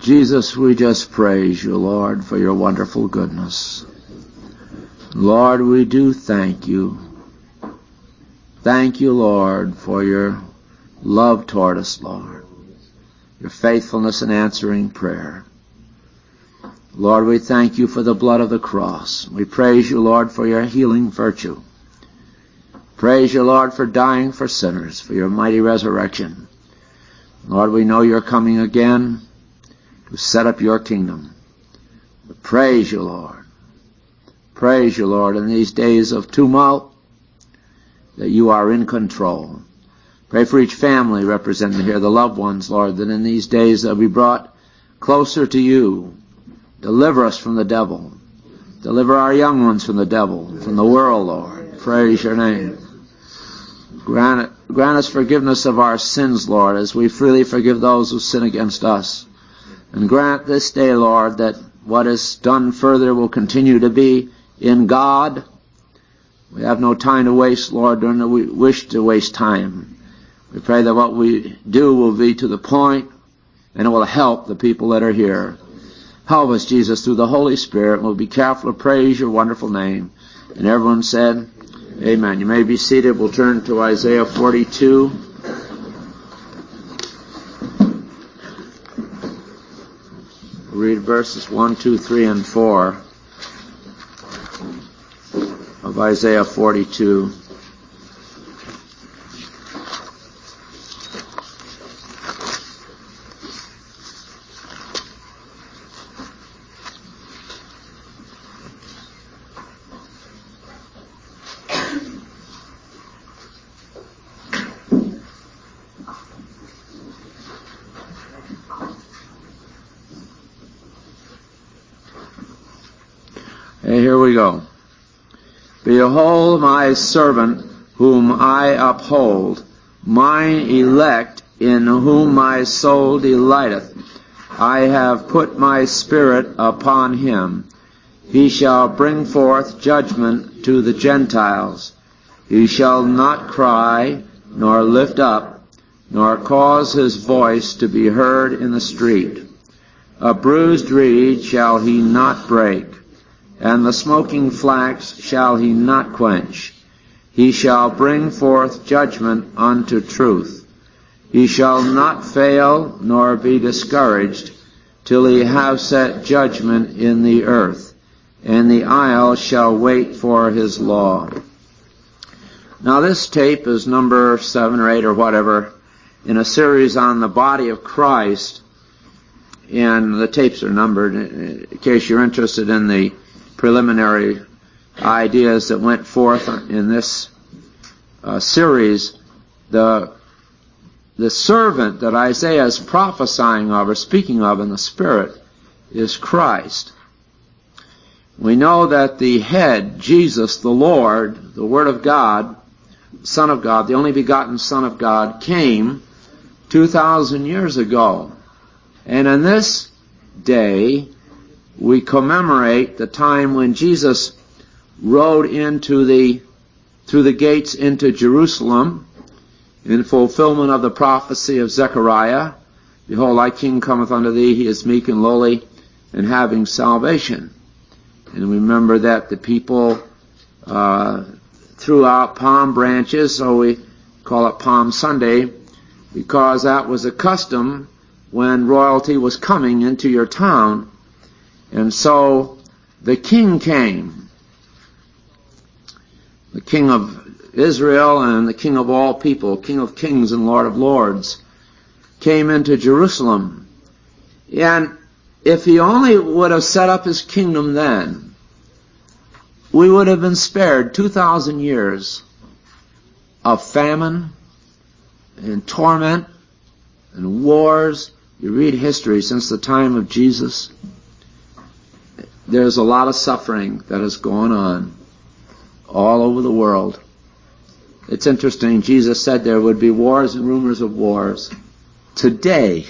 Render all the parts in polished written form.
Jesus, we just praise you, Lord, for your wonderful goodness. Lord, we do thank you. Thank you, Lord, for your love toward us, Lord, your faithfulness in answering prayer. Lord, we thank you for the blood of the cross. We praise you, Lord, for your healing virtue. Praise you, Lord, for dying for sinners, for your mighty resurrection. Lord, we know you're coming again to set up your kingdom. But praise you, Lord. Praise you, Lord, in these days of tumult, that you are in control. Pray for each family represented here, the loved ones, Lord, that in these days they'll be brought closer to you. Deliver us from the devil. Deliver our young ones from the devil, from the world, Lord. Praise your name. Grant us forgiveness of our sins, Lord, as we freely forgive those who sin against us. And grant this day, Lord, that what is done further will continue to be in God. We have no time to waste, Lord, nor do we wish to waste time. We pray that what we do will be to the point, and it will help the people that are here. Help us, Jesus, through the Holy Spirit. We'll be careful to praise your wonderful name. And everyone said, amen. You may be seated. We'll turn to Isaiah 42. We'll read verses 1, 2, 3, and 4 of Isaiah 42. Here we go. Behold my servant whom I uphold, mine elect in whom my soul delighteth. I have put my spirit upon him. He shall bring forth judgment to the Gentiles. He shall not cry, nor lift up, nor cause his voice to be heard in the street. A bruised reed shall he not break, and the smoking flax shall he not quench. He shall bring forth judgment unto truth. He shall not fail nor be discouraged till he have set judgment in the earth, and the isle shall wait for his law. Now this tape is number 7 or 8 or whatever in a series on the body of Christ, and the tapes are numbered in case you're interested in the preliminary ideas that went forth in this series. The servant that Isaiah is prophesying of or speaking of in the Spirit is Christ. We know that the head, Jesus, the Lord, the Word of God, Son of God, the only begotten Son of God, came 2,000 years ago. And in this day, we commemorate the time when Jesus rode through the gates into Jerusalem in fulfillment of the prophecy of Zechariah. Behold, thy king cometh unto thee, he is meek and lowly, and having salvation. And remember that the people threw out palm branches, so we call it Palm Sunday, because that was a custom when royalty was coming into your town. And so the king came, the king of Israel and the king of all people, king of kings and lord of lords, came into Jerusalem. And if he only would have set up his kingdom then, we would have been spared 2,000 years of famine and torment and wars. You read history since the time of Jesus. There's a lot of suffering that has gone on all over the world. It's interesting, Jesus said there would be wars and rumors of wars. Today,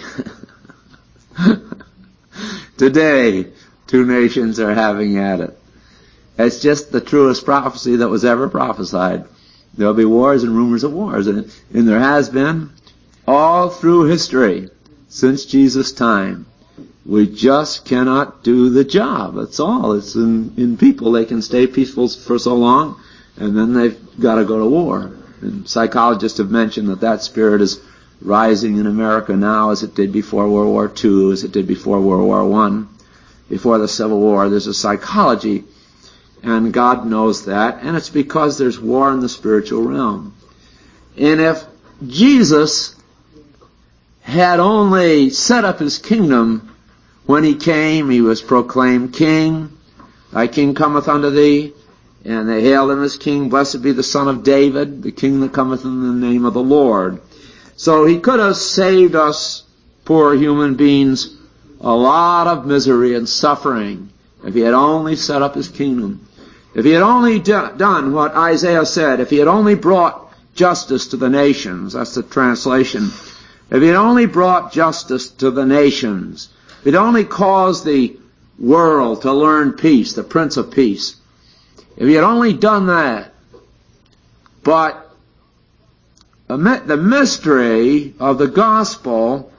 today, 2 nations are having at it. It's just the truest prophecy that was ever prophesied. There'll be wars and rumors of wars. And there has been all through history since Jesus' time. We just cannot do the job. That's all. It's in people. They can stay peaceful for so long, and then they've got to go to war. And psychologists have mentioned that spirit is rising in America now as it did before World War II, as it did before World War I, before the Civil War. There's a psychology, and God knows that, and it's because there's war in the spiritual realm. And if Jesus had only set up his kingdom when he came, he was proclaimed king. Thy king cometh unto thee. And they hailed him as king. Blessed be the Son of David, the king that cometh in the name of the Lord. So he could have saved us, poor human beings, a lot of misery and suffering if he had only set up his kingdom. If he had only done what Isaiah said, if he had only brought justice to the nations, that's the translation. If he had only brought justice to the nations, if he had only caused the world to learn peace, the Prince of Peace, if he had only done that. But the mystery of the gospel,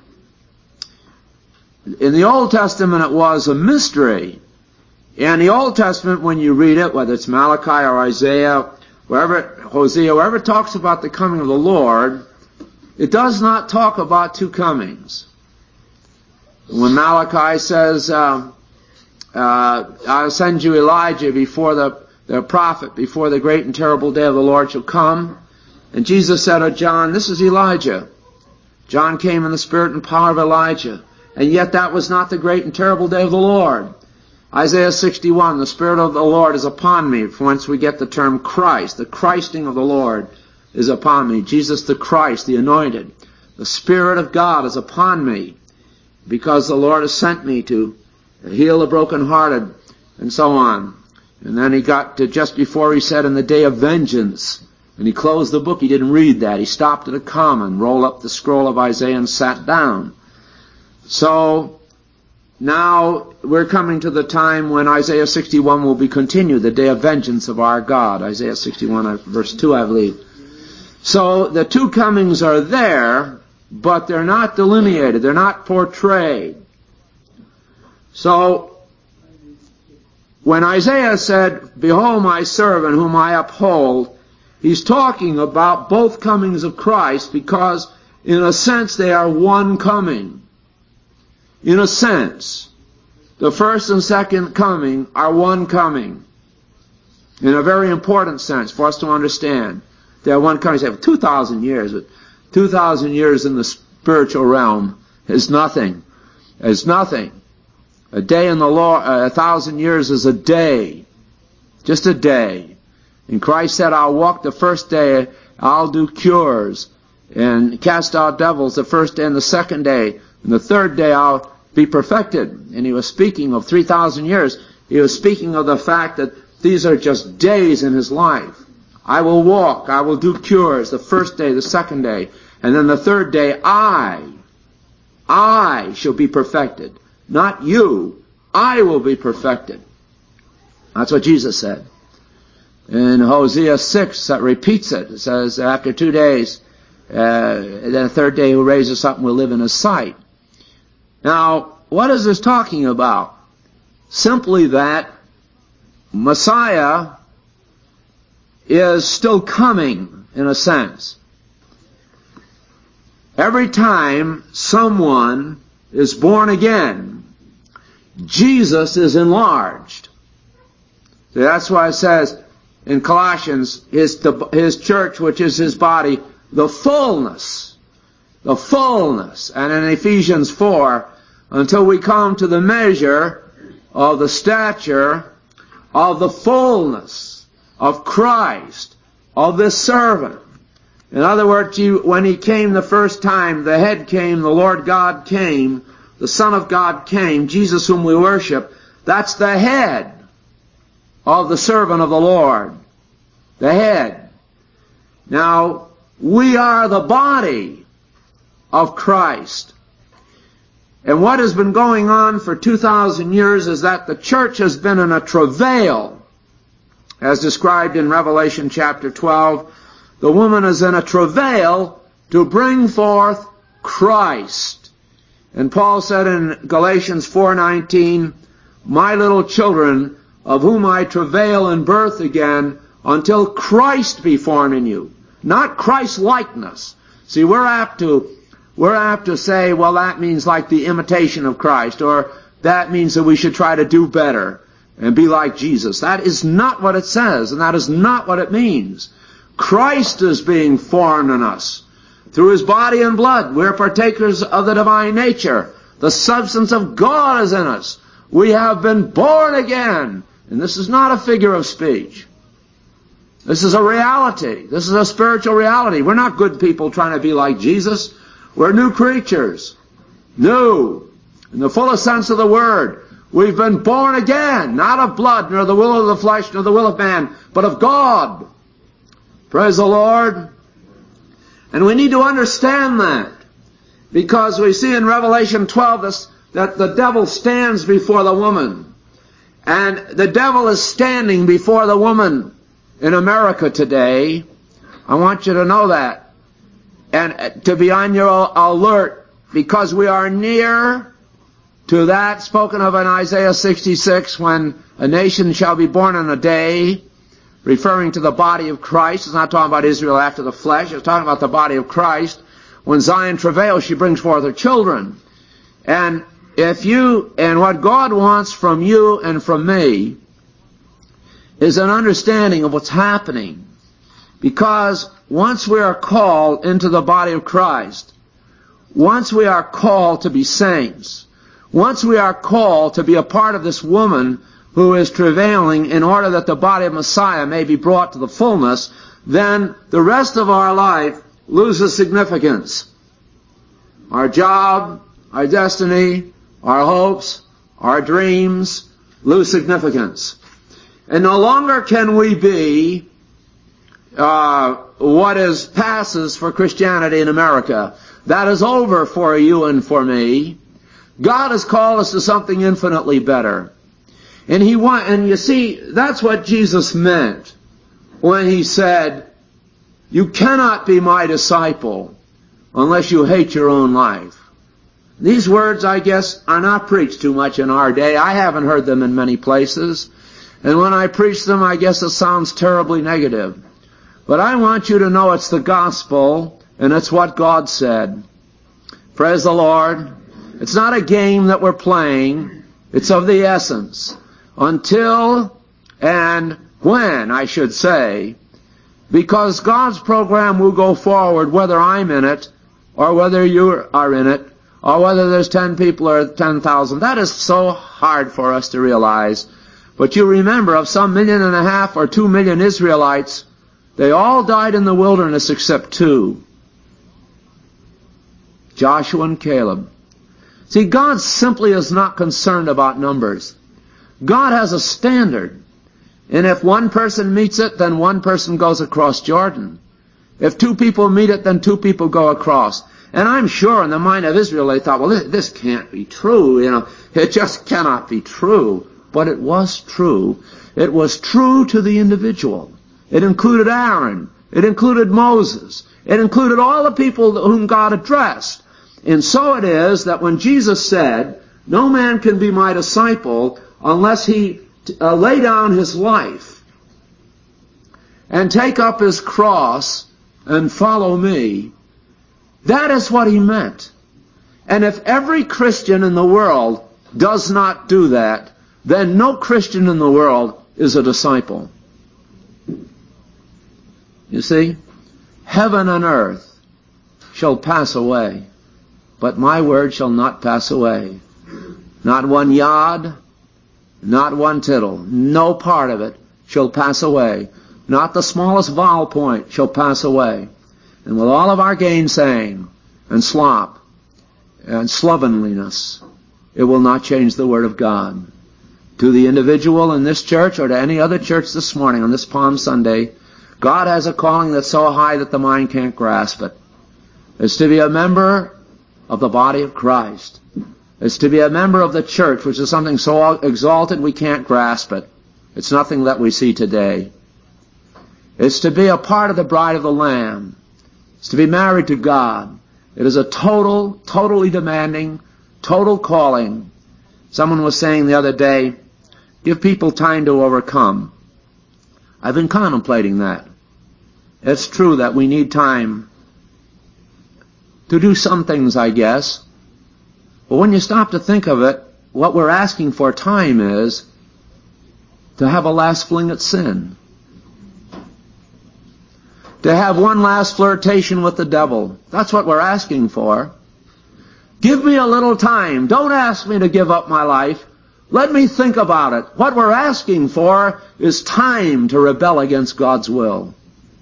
in the Old Testament it was a mystery. In the Old Testament, when you read it, whether it's Malachi or Isaiah, Hosea, wherever it talks about the coming of the Lord, it does not talk about two comings. When Malachi says, I'll send you Elijah before the prophet, before the great and terrible day of the Lord shall come. And Jesus said of John, this is Elijah. John came in the spirit and power of Elijah. And yet that was not the great and terrible day of the Lord. Isaiah 61, the Spirit of the Lord is upon me, from whence we get the term Christ. The Christing of the Lord is upon me. Jesus the Christ, the anointed. The Spirit of God is upon me, because the Lord has sent me to heal the brokenhearted, and so on. And then he got to just before he said, in the day of vengeance. And he closed the book. He didn't read that. He stopped at a comma and rolled up the scroll of Isaiah and sat down. So now we're coming to the time when Isaiah 61 will be continued, the day of vengeance of our God. Isaiah 61, verse 2, I believe. So the two comings are there, but they're not delineated. They're not portrayed. So when Isaiah said, behold my servant whom I uphold, he's talking about both comings of Christ, because in a sense they are one coming. In a sense, the first and second coming are one coming. In a very important sense for us to understand. They are one coming. You say, 2,000 years. But 2,000 years in the spiritual realm is nothing. It's nothing. A day in the Lord, 1,000 years is a day. Just a day. And Christ said, I'll walk the first day, I'll do cures, and cast out devils the first day and the second day. And the third day I'll be perfected. And he was speaking of 3,000 years. He was speaking of the fact that these are just days in his life. I will walk, I will do cures the first day, the second day. And then the third day, I shall be perfected. Not you. I will be perfected. That's what Jesus said. In Hosea 6, that repeats it. It says, after 2 days, then the third day he'll raise us up and we'll live in his sight. Now, what is this talking about? Simply that Messiah is still coming, in a sense. Every time someone is born again, Jesus is enlarged. So that's why it says in Colossians, his church, which is his body, the fullness. And in Ephesians 4, until we come to the measure of the stature of the fullness of Christ, of this servant. In other words, when he came the first time, the head came, the Lord God came, the Son of God came, Jesus whom we worship. That's the head of the servant of the Lord. The head. Now, we are the body of Christ. And what has been going on for 2,000 years is that the church has been in a travail, as described in Revelation chapter 12. The woman is in a travail to bring forth Christ. And Paul said in Galatians 4:19, "My little children, of whom I travail in birth again, until Christ be formed in you." Not Christ-likeness. See, we're apt to say, well, that means like the imitation of Christ, or that means that we should try to do better and be like Jesus. That is not what it says, and that is not what it means. Christ is being formed in us. Through His body and blood, we're partakers of the divine nature. The substance of God is in us. We have been born again. And this is not a figure of speech. This is a reality. This is a spiritual reality. We're not good people trying to be like Jesus. We're new creatures. New. In the fullest sense of the word. We've been born again, not of blood, nor the will of the flesh, nor the will of man, but of God. Praise the Lord. And we need to understand that, because we see in Revelation 12 that the devil stands before the woman. And the devil is standing before the woman in America today. I want you to know that. And to be on your alert, because we are near to that spoken of in Isaiah 66, when a nation shall be born in a day, referring to the body of Christ. It's not talking about Israel after the flesh. It's talking about the body of Christ. When Zion travails, she brings forth her children. And what God wants from you and from me is an understanding of what's happening. Because once we are called into the body of Christ, once we are called to be saints, once we are called to be a part of this woman who is travailing in order that the body of Messiah may be brought to the fullness, then the rest of our life loses significance. Our job, our destiny, our hopes, our dreams lose significance. And no longer can we be what passes for Christianity in America. That is over for you and for me. God has called us to something infinitely better. And you see, that's what Jesus meant when He said, "You cannot be my disciple unless you hate your own life." These words, I guess, are not preached too much in our day. I haven't heard them in many places. And when I preach them, I guess it sounds terribly negative. But I want you to know it's the gospel, and it's what God said. Praise the Lord. It's not a game that we're playing. It's of the essence. Until and when, I should say, because God's program will go forward whether I'm in it, or whether you are in it, or whether there's 10 people or 10,000. That is so hard for us to realize. But you remember, of some 1.5 million or 2 million Israelites, they all died in the wilderness except 2. Joshua and Caleb. See, God simply is not concerned about numbers. God has a standard. And if one person meets it, then one person goes across Jordan. If 2 people meet it, then 2 people go across. And I'm sure in the mind of Israel they thought, well, this can't be true. It just cannot be true. But it was true. It was true to the individual. It included Aaron. It included Moses. It included all the people whom God addressed. And so it is that when Jesus said, "No man can be my disciple unless he lay down his life and take up his cross and follow me," that is what He meant. And if every Christian in the world does not do that, then no Christian in the world is a disciple. You see, heaven and earth shall pass away, but my word shall not pass away. Not one yod, not one tittle, no part of it shall pass away. Not the smallest vowel point shall pass away. And with all of our gainsaying and slop and slovenliness, it will not change the Word of God. To the individual in this church or to any other church this morning on this Palm Sunday, God has a calling that's so high that the mind can't grasp it. It's to be a member of the body of Christ. It's to be a member of the church, which is something so exalted we can't grasp it. It's nothing that we see today. It's to be a part of the bride of the Lamb. It's to be married to God. It is a totally demanding, Total calling. Someone was saying the other day, give people time to overcome. I've been contemplating that. It's true that we need time to do some things, I guess. But when you stop to think of it, what we're asking for time is to have a last fling at sin. To have one last flirtation with the devil. That's what we're asking for. Give me a little time. Don't ask me to give up my life. Let me think about it. What we're asking for is time to rebel against God's will.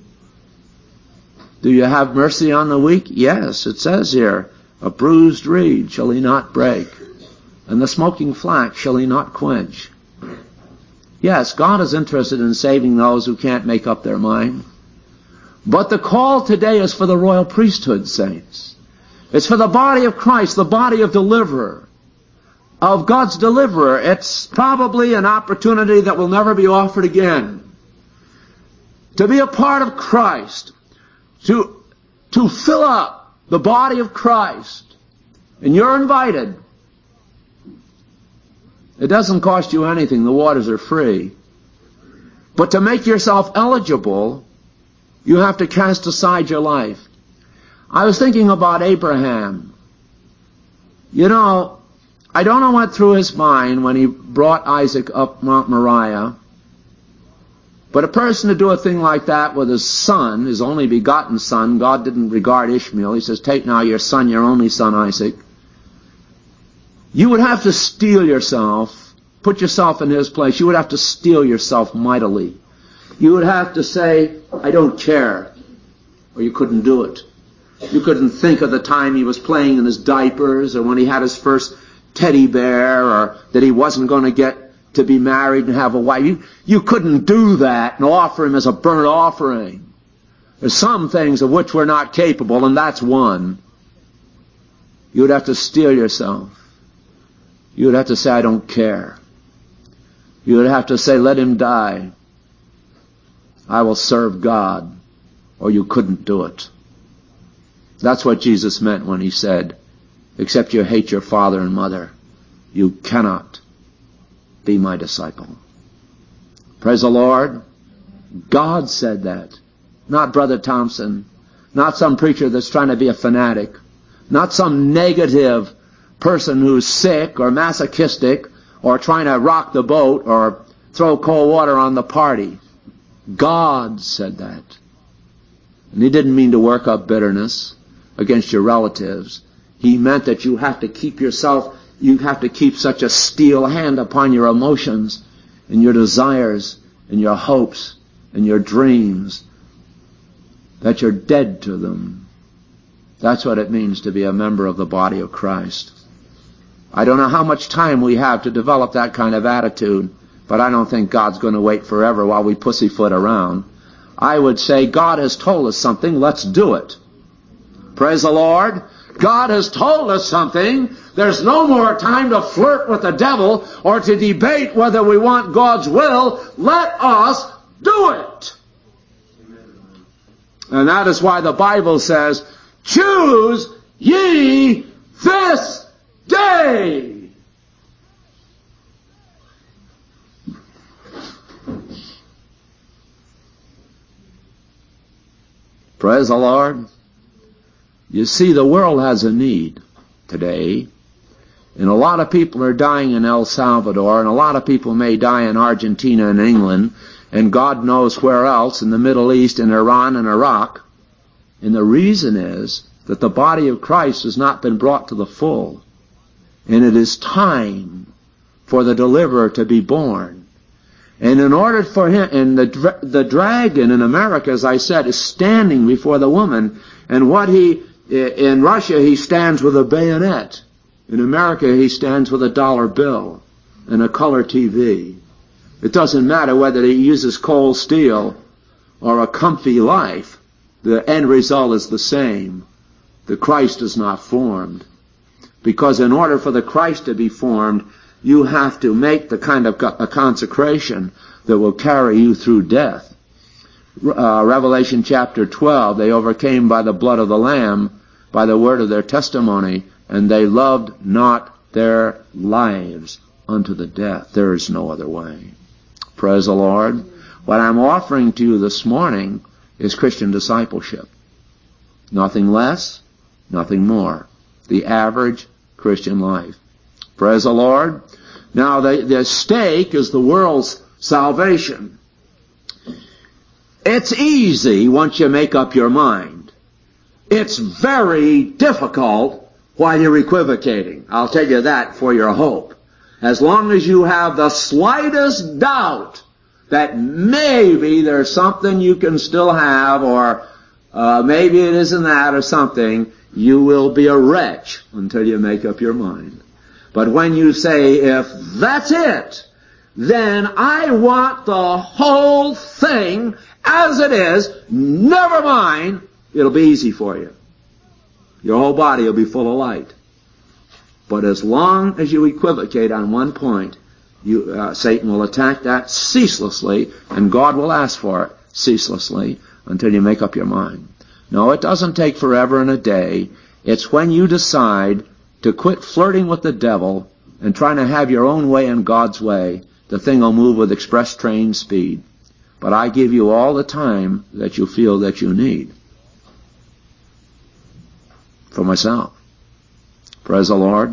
Do you have mercy on the weak? Yes, it says here, a bruised reed shall he not break, and the smoking flax shall he not quench. Yes, God is interested in saving those who can't make up their mind. But the call today is for the royal priesthood, saints. It's for the body of Christ, the body of deliverer, of God's deliverer. It's probably an opportunity that will never be offered again. To be a part of Christ, to fill up the body of Christ. And you're invited. It doesn't cost you anything. The waters are free. But to make yourself eligible, you have to cast aside your life. I was thinking about Abraham. You know, I don't know what through his mind when he brought Isaac up Mount Moriah. But a person to do a thing like that with his son, his only begotten son, God didn't regard Ishmael. He says, take now your son, your only son Isaac. You would have to steel yourself, put yourself in his place. You would have to steel yourself mightily. You would have to say, I don't care. Or you couldn't do it. You couldn't think of the time he was playing in his diapers, or when he had his first teddy bear, or that he wasn't going to get to be married and have a wife. You couldn't do that and offer him as a burnt offering. There's some things of which we're not capable, and that's one. You would have to steel yourself. You would have to say, I don't care. You would have to say, let him die. I will serve God. Or you couldn't do it. That's what Jesus meant when he said, except you hate your father and mother, you cannot be my disciple. Praise the Lord. God said that. Not Brother Thompson. Not some preacher that's trying to be a fanatic. Not some negative person who's sick or masochistic or trying to rock the boat or throw cold water on the party. God said that. And he didn't mean to work up bitterness against your relatives. He meant that you have to keep yourself, you have to keep such a steel hand upon your emotions and your desires and your hopes and your dreams that you're dead to them. That's what it means to be a member of the body of Christ. I don't know how much time we have to develop that kind of attitude, but I don't think God's going to wait forever while we pussyfoot around. I would say God has told us something, let's do it. Praise the Lord. God has told us something. There's no more time to flirt with the devil or to debate whether we want God's will. Let us do it. And that is why the Bible says, choose ye this day. Praise the Lord. You see, the world has a need today. And a lot of people are dying in El Salvador, and a lot of people may die in Argentina and England, and God knows where else, in the Middle East, in Iran and Iraq. And the reason is that the body of Christ has not been brought to the full. And it is time for the deliverer to be born. And in order for him, and the dragon in America, as I said, is standing before the woman, and in Russia he stands with a bayonet. In America he stands with a dollar bill and a color TV. It doesn't matter whether he uses cold steel or a comfy life. The end result is the same. The Christ is not formed. Because in order for the Christ to be formed, you have to make the kind of a consecration that will carry you through death. Revelation chapter 12, they overcame by the blood of the Lamb, by the word of their testimony, and they loved not their lives unto the death. There is no other way. Praise the Lord. What I'm offering to you this morning is Christian discipleship. Nothing less, nothing more. The average Christian life. Praise the Lord. Now, the stake is the world's salvation. It's easy once you make up your mind. It's very difficult while you're equivocating. I'll tell you that for your hope. As long as you have the slightest doubt that maybe there's something you can still have, or maybe it isn't that or something, you will be a wretch until you make up your mind. But when you say, if that's it, then I want the whole thing as it is, never mind, it'll be easy for you. Your whole body will be full of light. But as long as you equivocate on one point, Satan will attack that ceaselessly, and God will ask for it ceaselessly until you make up your mind. No, it doesn't take forever and a day. It's when you decide to quit flirting with the devil and trying to have your own way and God's way, the thing will move with express train speed. But I give you all the time that you feel that you need. For myself. Praise the Lord.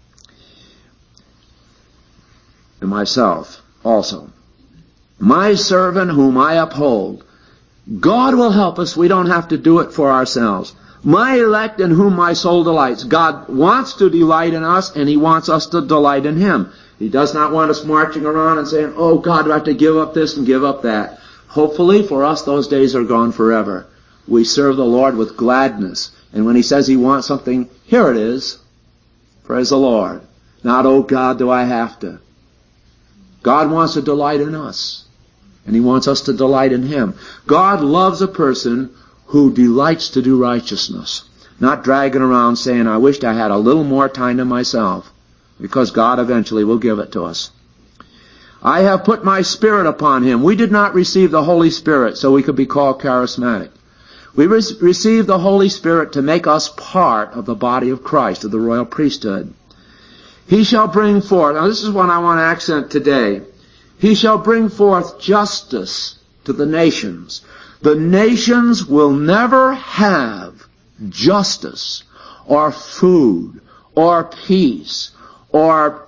And myself also. My servant whom I uphold. God will help us. We don't have to do it for ourselves. My elect in whom my soul delights. God wants to delight in us, and He wants us to delight in Him. He does not want us marching around and saying, oh, God, do I have to give up this and give up that? Hopefully for us those days are gone forever. We serve the Lord with gladness. And when He says He wants something, here it is. Praise the Lord. Not, oh, God, do I have to? God wants to delight in us. And He wants us to delight in Him. God loves a person who delights to do righteousness. Not dragging around saying, I wished I had a little more time to myself. Because God eventually will give it to us. I have put my Spirit upon him. We did not receive the Holy Spirit so we could be called charismatic. We received the Holy Spirit to make us part of the body of Christ, of the royal priesthood. He shall bring forth, now this is what I want to accent today. He shall bring forth justice to the nations. The nations will never have justice or food or peace or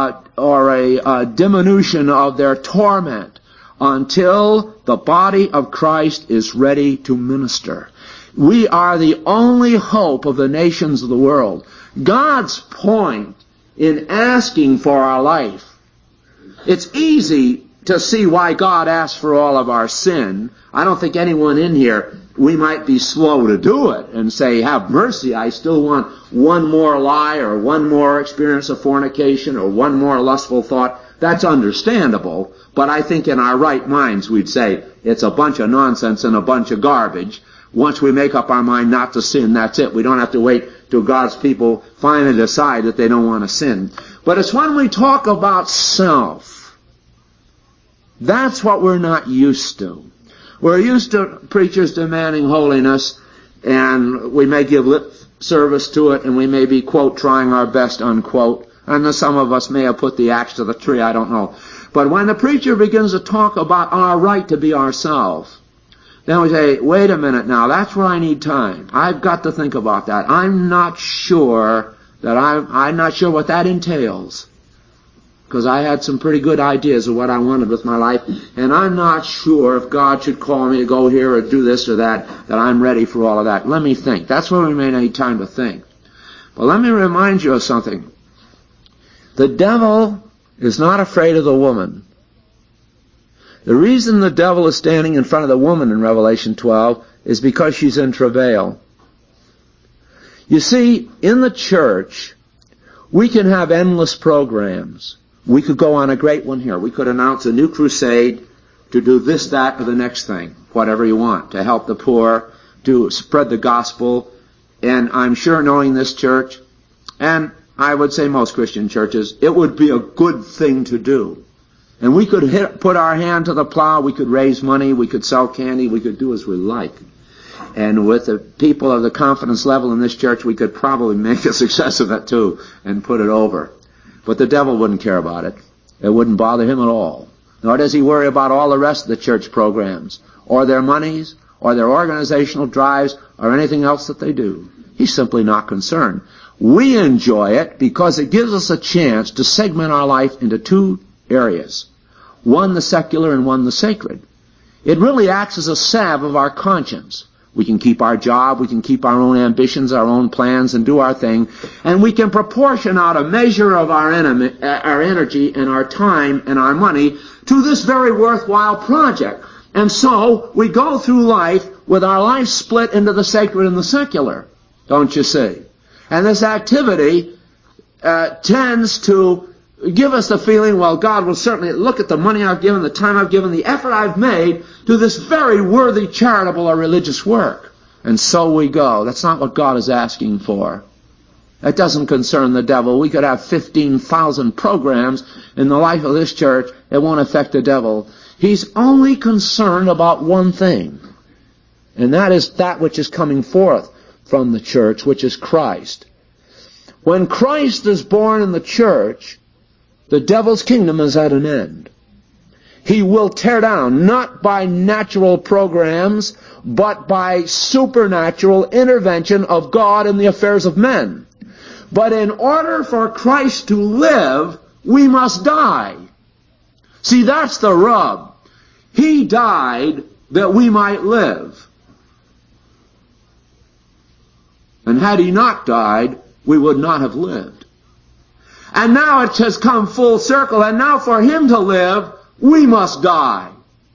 a diminution of their torment until the body of Christ is ready to minister. We are the only hope of the nations of the world. God's point in asking for our life, it's easy to see why God asked for all of our sin. I don't think anyone in here, we might be slow to do it and say, have mercy, I still want one more lie or one more experience of fornication or one more lustful thought. That's understandable, but I think in our right minds we'd say it's a bunch of nonsense and a bunch of garbage. Once we make up our mind not to sin, that's it. We don't have to wait till God's people finally decide that they don't want to sin. But it's when we talk about self, that's what we're not used to. We're used to preachers demanding holiness, and we may give lip service to it, and we may be, quote, trying our best, unquote. And some of us may have put the axe to the tree, I don't know. But when the preacher begins to talk about our right to be ourselves, then we say, wait a minute now, that's where I need time. I've got to think about that. I'm not sure what that entails. Because I had some pretty good ideas of what I wanted with my life, and I'm not sure if God should call me to go here or do this or that I'm ready for all of that. Let me think. That's where we may need time to think. But let me remind you of something. The devil is not afraid of the woman. The reason the devil is standing in front of the woman in Revelation 12 is because she's in travail. You see, in the church, we can have endless programs. We could go on a great one here. We could announce a new crusade to do this, that, or the next thing, whatever you want, to help the poor, to spread the gospel. And I'm sure, knowing this church, and I would say most Christian churches, it would be a good thing to do. And we could put our hand to the plow, we could raise money, we could sell candy, we could do as we like. And with the people of the confidence level in this church, we could probably make a success of it too and put it over. But the devil wouldn't care about it. It wouldn't bother him at all. Nor does he worry about all the rest of the church programs, or their monies, or their organizational drives, or anything else that they do. He's simply not concerned. We enjoy it because it gives us a chance to segment our life into two areas. One the secular and one the sacred. It really acts as a salve of our conscience. We can keep our job, we can keep our own ambitions, our own plans, and do our thing, and we can proportion out a measure of our energy and our time and our money to this very worthwhile project. And so we go through life with our life split into the sacred and the secular, don't you see? And this activity tends to give us the feeling, well, God will certainly look at the money I've given, the time I've given, the effort I've made to this very worthy charitable or religious work. And so we go. That's not what God is asking for. That doesn't concern the devil. We could have 15,000 programs in the life of this church. It won't affect the devil. He's only concerned about one thing, and that is that which is coming forth from the church, which is Christ. When Christ is born in the church, the devil's kingdom is at an end. He will tear down, not by natural programs, but by supernatural intervention of God in the affairs of men. But in order for Christ to live, we must die. See, that's the rub. He died that we might live. And had he not died, we would not have lived. And now it has come full circle, and now for him to live, we must die.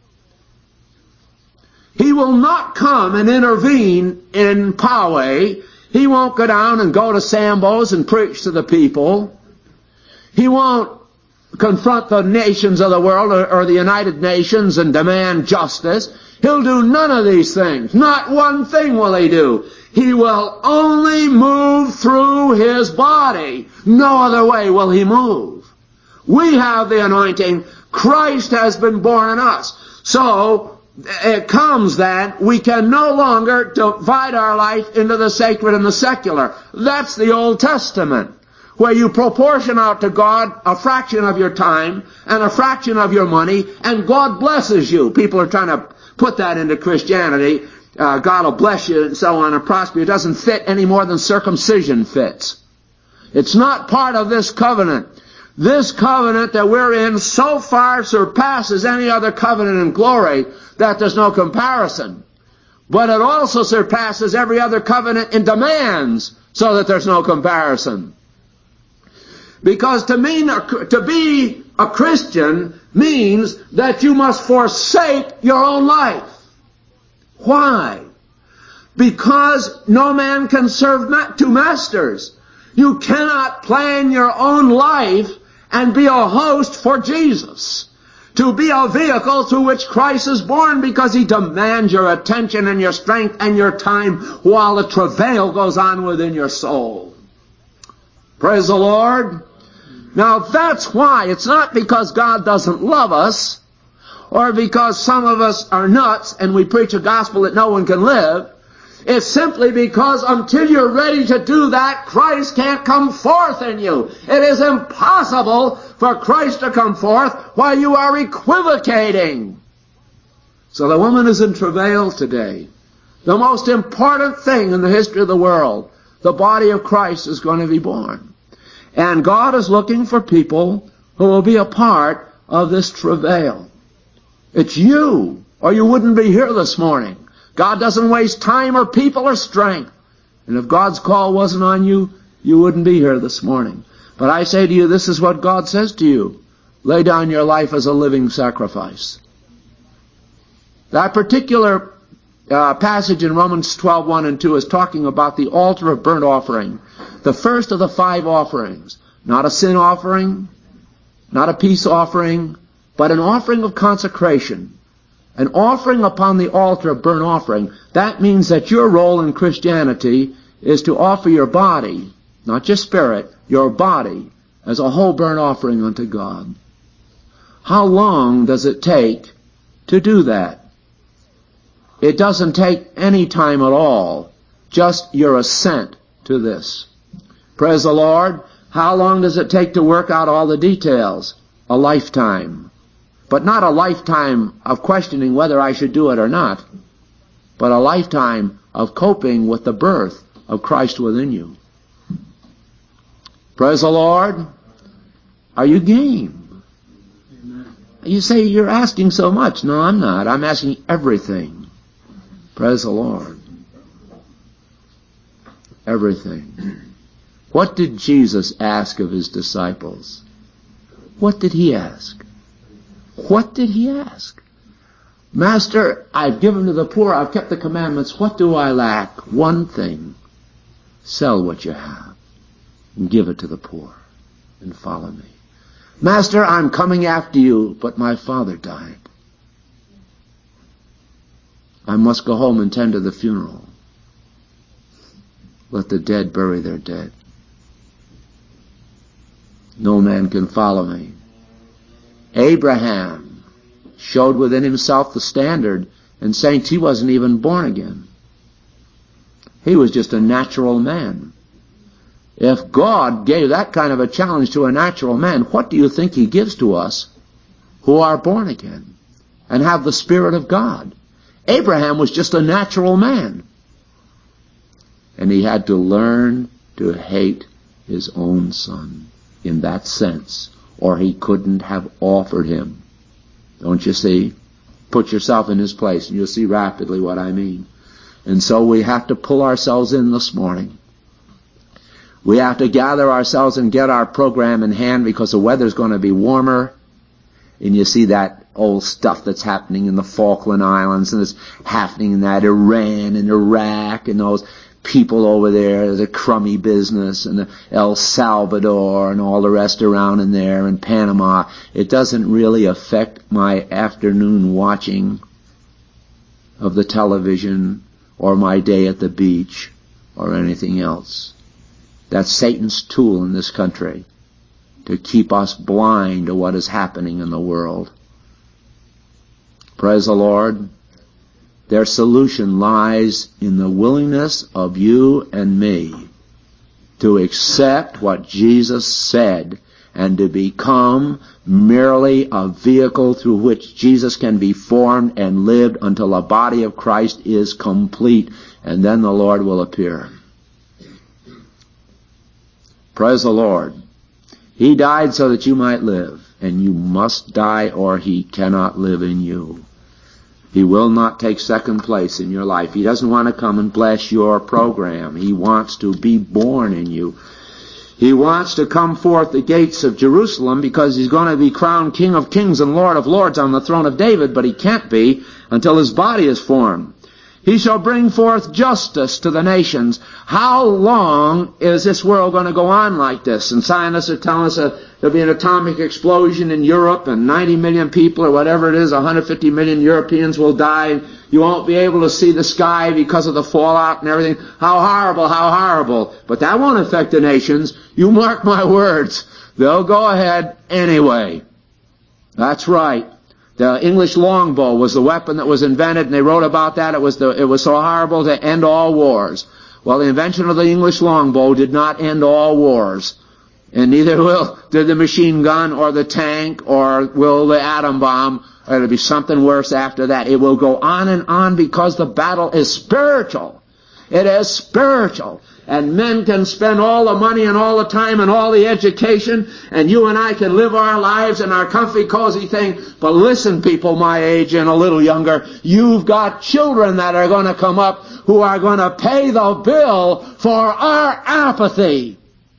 He will not come and intervene in Poway. He won't go down and go to Sambo's and preach to the people. He won't confront the nations of the world or the United Nations and demand justice. He'll do none of these things. Not one thing will he do. He will only move through his body. No other way will he move. We have the anointing. Christ has been born in us. So it comes that we can no longer divide our life into the sacred and the secular. That's the Old Testament, where you proportion out to God a fraction of your time and a fraction of your money, and God blesses you. People are trying to put that into Christianity. God will bless you and so on and prosper you. It doesn't fit any more than circumcision fits. It's not part of this covenant. This covenant that we're in so far surpasses any other covenant in glory that there's no comparison. But it also surpasses every other covenant in demands so that there's no comparison. Because to be a Christian means that you must forsake your own life. Why? Because no man can serve two masters. You cannot plan your own life and be a host for Jesus. To be a vehicle through which Christ is born, because he demands your attention and your strength and your time while the travail goes on within your soul. Praise the Lord. Now that's why. It's not because God doesn't love us, or because some of us are nuts and we preach a gospel that no one can live. It's simply because until you're ready to do that, Christ can't come forth in you. It is impossible for Christ to come forth while you are equivocating. So the woman is in travail today. The most important thing in the history of the world, the body of Christ is going to be born. And God is looking for people who will be a part of this travail. It's you, or you wouldn't be here this morning. God doesn't waste time or people or strength. And if God's call wasn't on you, you wouldn't be here this morning. But I say to you, this is what God says to you. Lay down your life as a living sacrifice. That particular passage in Romans 12:1 and 2 is talking about the altar of burnt offering. The first of the 5 offerings. Not a sin offering, not a peace offering, but an offering of consecration. An offering upon the altar of burnt offering. That means that your role in Christianity is to offer your body, not just spirit, your body, as a whole burnt offering unto God. How long does it take to do that? It doesn't take any time at all, just your assent to this. Praise the Lord. How long does it take to work out all the details? A lifetime. But not a lifetime of questioning whether I should do it or not, but a lifetime of coping with the birth of Christ within you. Praise the Lord. Are you game? Amen. You say you're asking so much. No, I'm not. I'm asking everything. Praise the Lord. Everything. What did Jesus ask of his disciples? What did he ask? What did he ask? Master, I've given to the poor, I've kept the commandments. What do I lack? One thing. Sell what you have and give it to the poor and follow me. Master, I'm coming after you, but my father died. I must go home and tend to the funeral. Let the dead bury their dead. No man can follow me. Abraham showed within himself the standard, and saints, he wasn't even born again. He was just a natural man. If God gave that kind of a challenge to a natural man, what do you think he gives to us who are born again and have the Spirit of God? Abraham was just a natural man. And he had to learn to hate his own son in that sense, or he couldn't have offered him. Don't you see? Put yourself in his place and you'll see rapidly what I mean. And so we have to pull ourselves in this morning. We have to gather ourselves and get our program in hand because the weather's going to be warmer. And you see that old stuff that's happening in the Falkland Islands and it's happening in that Iran and Iraq and those people over there, the crummy business, and El Salvador and all the rest around in there, and Panama. It doesn't really affect my afternoon watching of the television or my day at the beach or anything else. That's Satan's tool in this country to keep us blind to what is happening in the world. Praise the Lord. Their solution lies in the willingness of you and me to accept what Jesus said and to become merely a vehicle through which Jesus can be formed and lived until the body of Christ is complete, and then the Lord will appear. Praise the Lord. He died so that you might live, and you must die or he cannot live in you. He will not take second place in your life. He doesn't want to come and bless your program. He wants to be born in you. He wants to come forth the gates of Jerusalem because he's going to be crowned King of Kings and Lord of Lords on the throne of David, but he can't be until his body is formed. He shall bring forth justice to the nations. How long is this world going to go on like this? And scientists are telling us there'll be an atomic explosion in Europe and 90 million people or whatever it is, 150 million Europeans will die. You won't be able to see the sky because of the fallout and everything. How horrible, how horrible. But that won't affect the nations. You mark my words. They'll go ahead anyway. That's right. The English longbow was the weapon that was invented, and they wrote about that. It was so horrible to end all wars. Well, the invention of the English longbow did not end all wars. And neither did the machine gun or the tank or will the atom bomb. It'll be something worse after that. It will go on and on because the battle is spiritual. It is spiritual. And men can spend all the money and all the time and all the education, and you and I can live our lives in our comfy, cozy thing. But listen, people my age and a little younger, you've got children that are going to come up who are going to pay the bill for our apathy.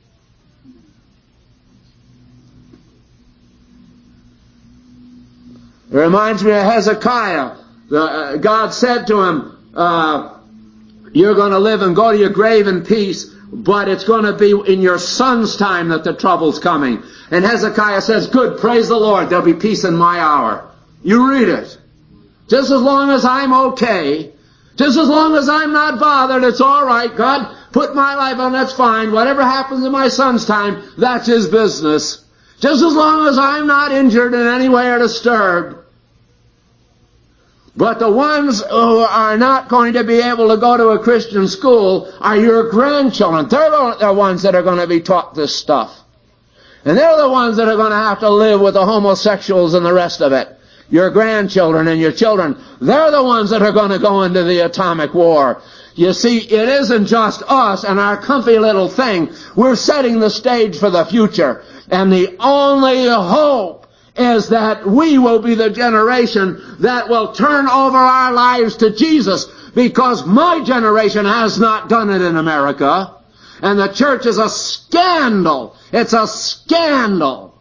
It reminds me of Hezekiah. God said to him, you're going to live and go to your grave in peace, but it's going to be in your son's time that the trouble's coming. And Hezekiah says, good, praise the Lord, there'll be peace in my hour. You read it. Just as long as I'm okay, just as long as I'm not bothered, it's all right. God, put my life on, that's fine. Whatever happens in my son's time, that's his business. Just as long as I'm not injured in any way or disturbed. But the ones who are not going to be able to go to a Christian school are your grandchildren. They're the ones that are going to be taught this stuff. And they're the ones that are going to have to live with the homosexuals and the rest of it. Your grandchildren and your children, they're the ones that are going to go into the atomic war. You see, it isn't just us and our comfy little thing. We're setting the stage for the future. And the only hope is that we will be the generation that will turn over our lives to Jesus, because my generation has not done it in America. And the church is a scandal. It's a scandal.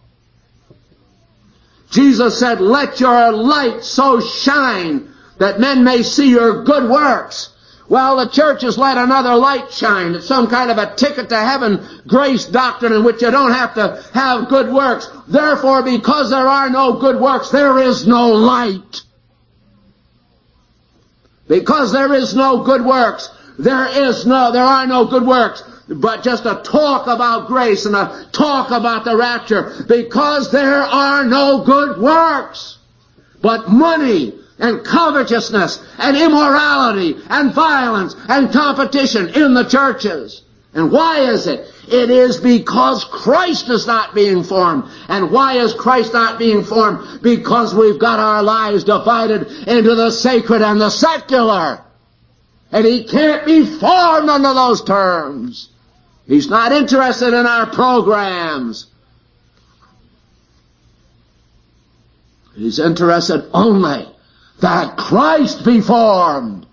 Jesus said, "Let your light so shine that men may see your good works." Well, the church has let another light shine. It's some kind of a ticket to heaven grace doctrine in which you don't have to have good works. Therefore, because there are no good works, there is no light. Because there is no good works, there are no good works, but just a talk about grace and a talk about the rapture. Because there are no good works, but money and covetousness and immorality and violence and competition in the churches. And why is it? It is because Christ is not being formed. And why is Christ not being formed? Because we've got our lives divided into the sacred and the secular. And He can't be formed under those terms. He's not interested in our programs. He's interested only that Christ be formed.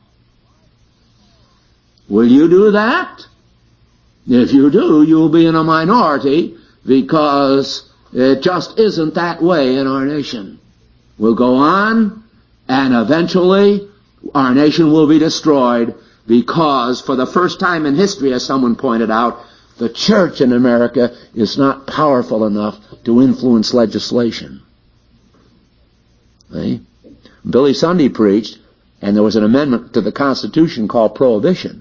Will you do that? If you do, you'll be in a minority, because it just isn't that way in our nation. We'll go on, and eventually our nation will be destroyed, because for the first time in history, as someone pointed out, the church in America is not powerful enough to influence legislation. See? Billy Sunday preached, and there was an amendment to the Constitution called Prohibition.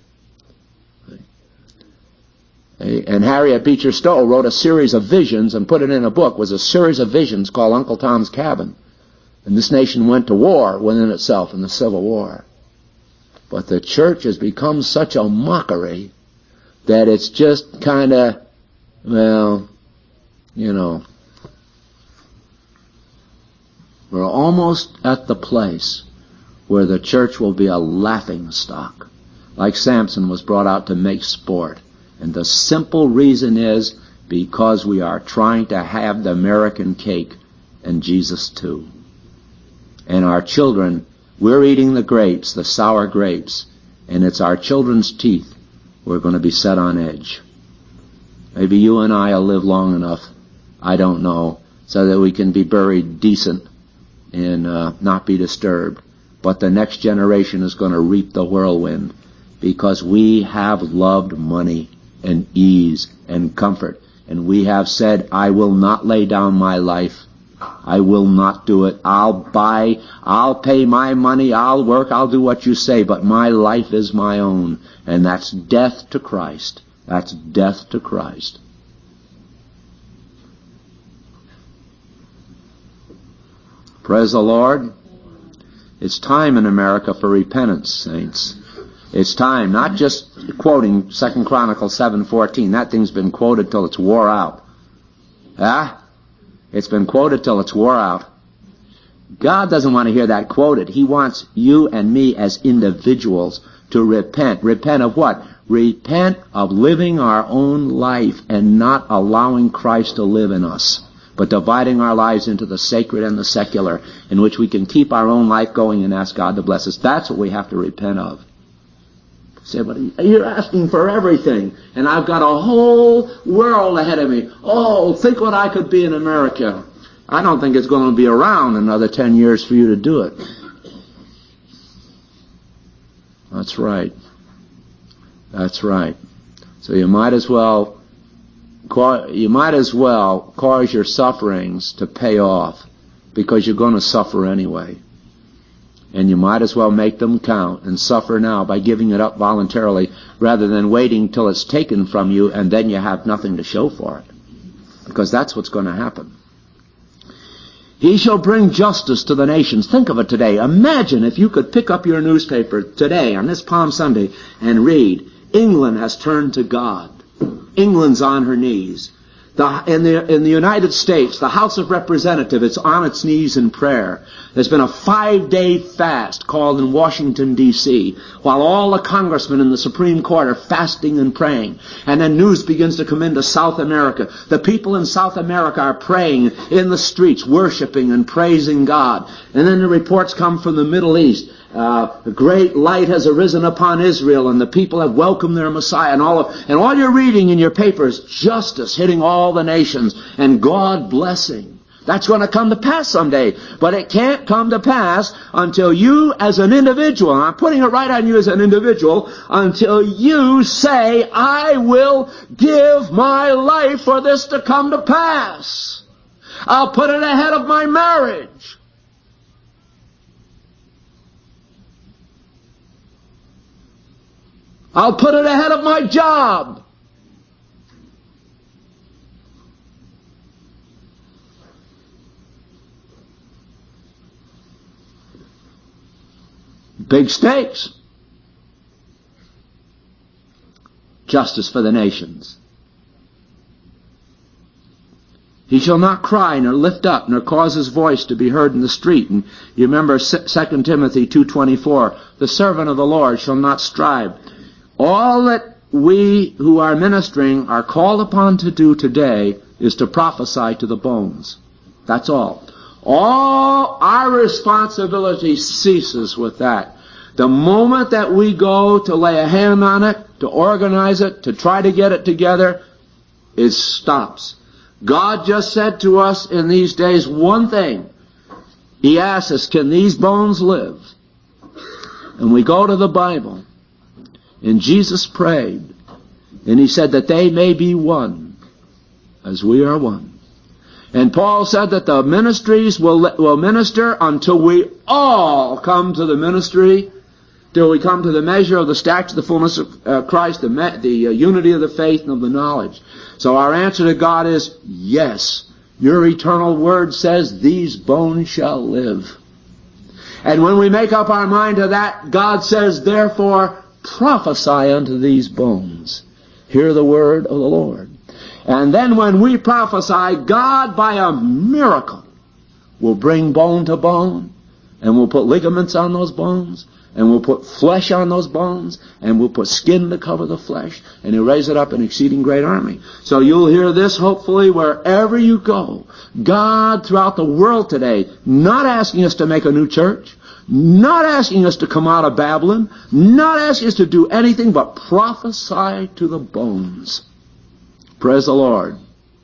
And Harriet Beecher Stowe wrote a series of visions and put it in a book. It was a series of visions called Uncle Tom's Cabin. And this nation went to war within itself in the Civil War. But the church has become such a mockery that it's just kind of, well, you know, we're almost at the place where the church will be a laughing stock, like Samson was brought out to make sport. And the simple reason is because we are trying to have the American cake and Jesus too. And our children, we're eating the grapes, the sour grapes, and it's our children's teeth we're going to be set on edge. Maybe you and I will live long enough, I don't know, so that we can be buried decent and not be disturbed. But the next generation is going to reap the whirlwind, because we have loved money and ease and comfort. And we have said, I will not lay down my life. I will not do it. I'll pay my money, I'll work, I'll do what you say, but my life is my own. And that's death to Christ. That's death to Christ. Praise the Lord. It's time in America for repentance, saints. It's time, not just quoting 2 Chronicles 7:14. That thing's been quoted till it's wore out. It's been quoted till it's wore out. God doesn't want to hear that quoted. He wants you and me as individuals to repent. Repent of what? Repent of living our own life and not allowing Christ to live in us, but dividing our lives into the sacred and the secular, in which we can keep our own life going and ask God to bless us. That's what we have to repent of. Say, but you're asking for everything, and I've got a whole world ahead of me. Oh, think what I could be in America. I don't think it's going to be around another 10 years for you to do it. That's right. That's right. So you might as well cause your sufferings to pay off, because you're going to suffer anyway. And you might as well make them count and suffer now by giving it up voluntarily, rather than waiting till it's taken from you and then you have nothing to show for it. Because that's what's going to happen. He shall bring justice to the nations. Think of it today. Imagine if you could pick up your newspaper today on this Palm Sunday and read, England has turned to God. England's on her knees. In the United States, the House of Representatives, it's on its knees in prayer. There's been a 5-day fast called in Washington, D.C., while all the congressmen in the Supreme Court are fasting and praying. And then news begins to come into South America. The people in South America are praying in the streets, worshiping and praising God. And then the reports come from the Middle East. A great light has arisen upon Israel, and the people have welcomed their Messiah, and all you're reading in your paper is justice hitting all the nations and God blessing. That's going to come to pass someday, but it can't come to pass until you as an individual, and I'm putting it right on you as an individual, until you say, I will give my life for this to come to pass. I'll put it ahead of my marriage. I'll put it ahead of my job. Big stakes. Justice for the nations. He shall not cry, nor lift up, nor cause his voice to be heard in the street. And you remember 2 Timothy 2:24, the servant of the Lord shall not strive. All that we who are ministering are called upon to do today is to prophesy to the bones. That's all. All our responsibility ceases with that. The moment that we go to lay a hand on it, to organize it, to try to get it together, it stops. God just said to us in these days one thing. He asked us, can these bones live? And we go to the Bible. And Jesus prayed, and he said that they may be one, as we are one. And Paul said that the ministries will minister until we all come to the ministry, till we come to the measure of the stature of the fullness of Christ, the unity of the faith and of the knowledge. So our answer to God is, yes, your eternal word says these bones shall live. And when we make up our mind to that, God says, therefore, prophesy unto these bones. Hear the word of the Lord. And then when we prophesy, God by a miracle will bring bone to bone, and will put ligaments on those bones, and we'll put flesh on those bones, and we'll put skin to cover the flesh, and he'll raise it up an exceeding great army. So you'll hear this hopefully wherever you go. God throughout the world today, not asking us to make a new church, not asking us to come out of Babylon, not asking us to do anything but prophesy to the bones. Praise the Lord.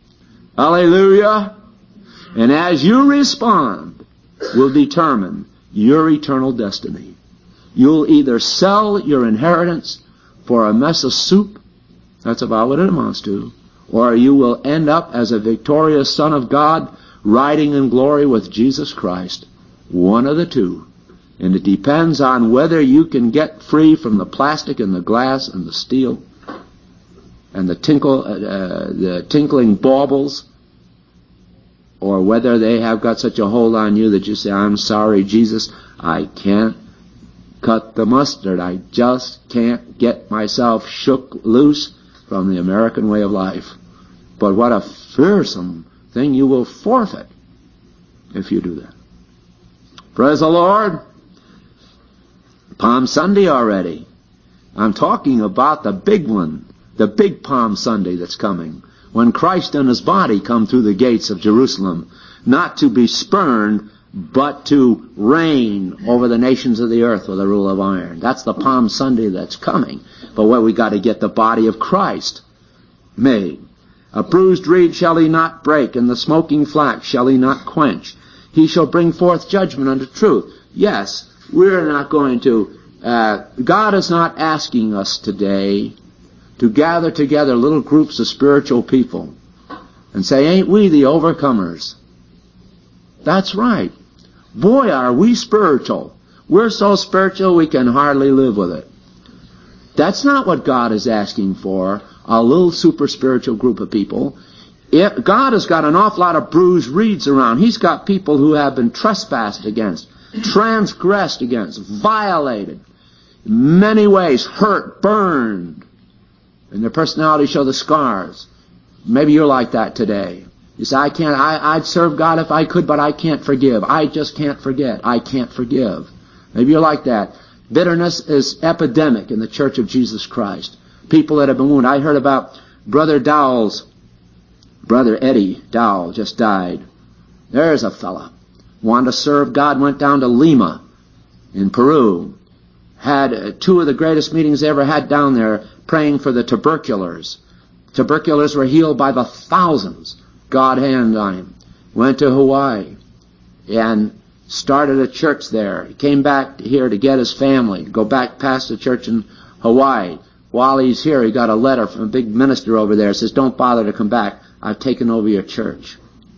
Hallelujah. And as you respond, will determine your eternal destiny. You'll either sell your inheritance for a mess of soup, that's about what it amounts to, or you will end up as a victorious Son of God, riding in glory with Jesus Christ. One of the two. And it depends on whether you can get free from the plastic and the glass and the steel and the tinkling baubles, or whether they have got such a hold on you that you say, I'm sorry, Jesus, I can't cut the mustard. I just can't get myself shook loose from the American way of life. But what a fearsome thing you will forfeit if you do that. Praise the Lord. Palm Sunday already. I'm talking about the big one, the big Palm Sunday that's coming, when Christ and his body come through the gates of Jerusalem, not to be spurned, but to reign over the nations of the earth with a rule of iron. That's the Palm Sunday that's coming. But what we got to get the body of Christ made. A bruised reed shall he not break, and the smoking flax shall he not quench. He shall bring forth judgment unto truth. Yes, we're not going to, God is not asking us today to gather together little groups of spiritual people and say, ain't we the overcomers? That's right. Boy, are we spiritual. We're so spiritual we can hardly live with it. That's not what God is asking for, a little super spiritual group of people. God has got an awful lot of bruised reeds around. He's got people who have been trespassed against, transgressed against, violated, in many ways hurt, burned, and their personalities show the scars. Maybe you're like that today. You say, I'd serve God if I could, but I can't forgive. I just can't forget. I can't forgive. Maybe you're like that. Bitterness is epidemic in the Church of Jesus Christ. People that have been wounded. I heard about Brother Eddie Dowell just died. There's a fella. Wanted to serve God, went down to Lima in Peru. Had two of the greatest meetings they ever had down there, praying for the tuberculars. Tuberculars were healed by the thousands. God handed on him. Went to Hawaii and started a church there. He came back here to get his family, go back past the church in Hawaii. While he's here, he got a letter from a big minister over there. It says, don't bother to come back. I've taken over your church.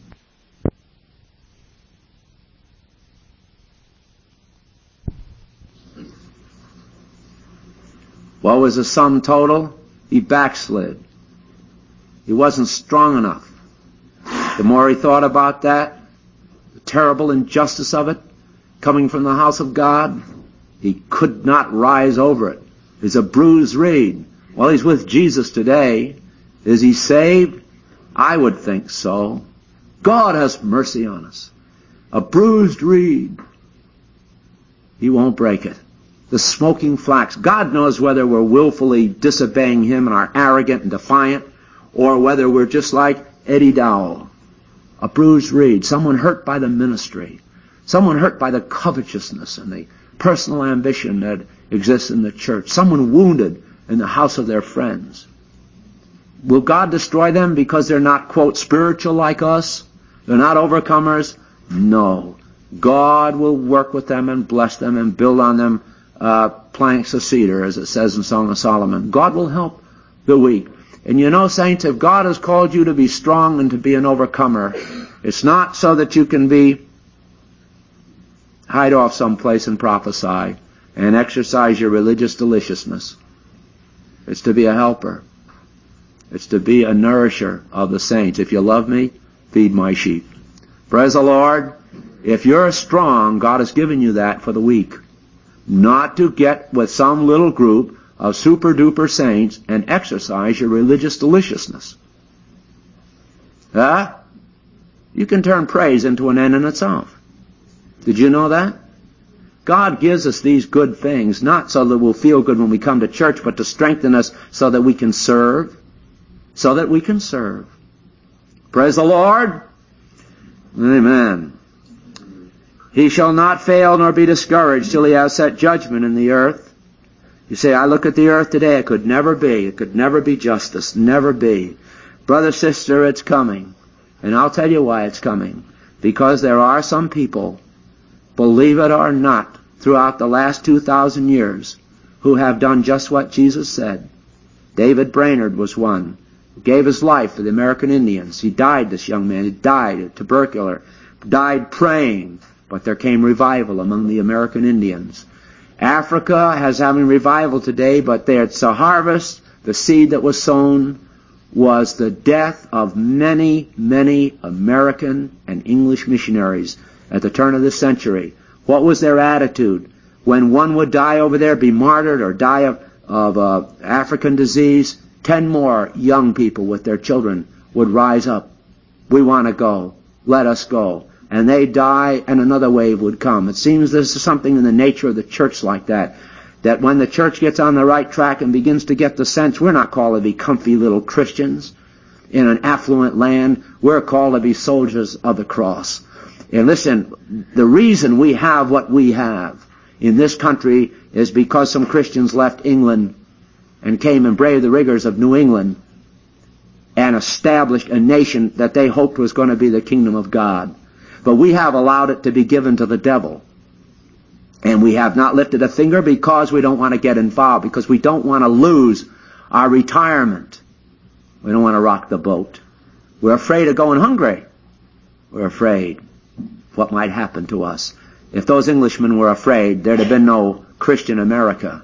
What was the sum total? He backslid. He wasn't strong enough. The more he thought about that, the terrible injustice of it, coming from the house of God, he could not rise over it. He's a bruised reed. Well, he's with Jesus today. Is he saved? I would think so. God has mercy on us. A bruised reed. He won't break it. The smoking flax. God knows whether we're willfully disobeying Him and are arrogant and defiant, or whether we're just like Eddie Dowell. A bruised reed. Someone hurt by the ministry. Someone hurt by the covetousness and the personal ambition that exists in the church. Someone wounded in the house of their friends. Will God destroy them because they're not, quote, spiritual like us? They're not overcomers? No. God will work with them and bless them and build on them planks of cedar, as it says in Song of Solomon. God will help the weak. And you know, saints, if God has called you to be strong and to be an overcomer, it's not so that you can hide off someplace and prophesy and exercise your religious deliciousness. It's to be a helper. It's to be a nourisher of the saints. If you love me, feed my sheep. Praise the Lord. If you're strong, God has given you that for the weak. Not to get with some little group of super-duper saints and exercise your religious deliciousness. You can turn praise into an end in itself. Did you know that? God gives us these good things, not so that we'll feel good when we come to church, but to strengthen us so that we can serve. So that we can serve. Praise the Lord. Amen. He shall not fail nor be discouraged till he has set judgment in the earth. You say, I look at the earth today, it could never be. It could never be justice. Never be. Brother, sister, it's coming. And I'll tell you why it's coming. Because there are some people, believe it or not, throughout the last 2,000 years, who have done just what Jesus said. David Brainerd was one. He gave his life for the American Indians. He died, this young man. He died of tubercular. Died praying. But there came revival among the American Indians. Africa has having revival today, but it's a harvest. The seed that was sown was the death of many, many American and English missionaries at the turn of the century. What was their attitude? When one would die over there, be martyred, or die of African disease, 10 more young people with their children would rise up. We want to go. Let us go. And they die, and another wave would come. It seems there's something in the nature of the church like that. That when the church gets on the right track and begins to get the sense we're not called to be comfy little Christians in an affluent land. We're called to be soldiers of the cross. And listen, the reason we have what we have in this country is because some Christians left England and came and braved the rigors of New England and established a nation that they hoped was going to be the kingdom of God. But we have allowed it to be given to the devil. And we have not lifted a finger because we don't want to get involved, because we don't want to lose our retirement. We don't want to rock the boat. We're afraid of going hungry. We're afraid what might happen to us. If those Englishmen were afraid, there'd have been no Christian America.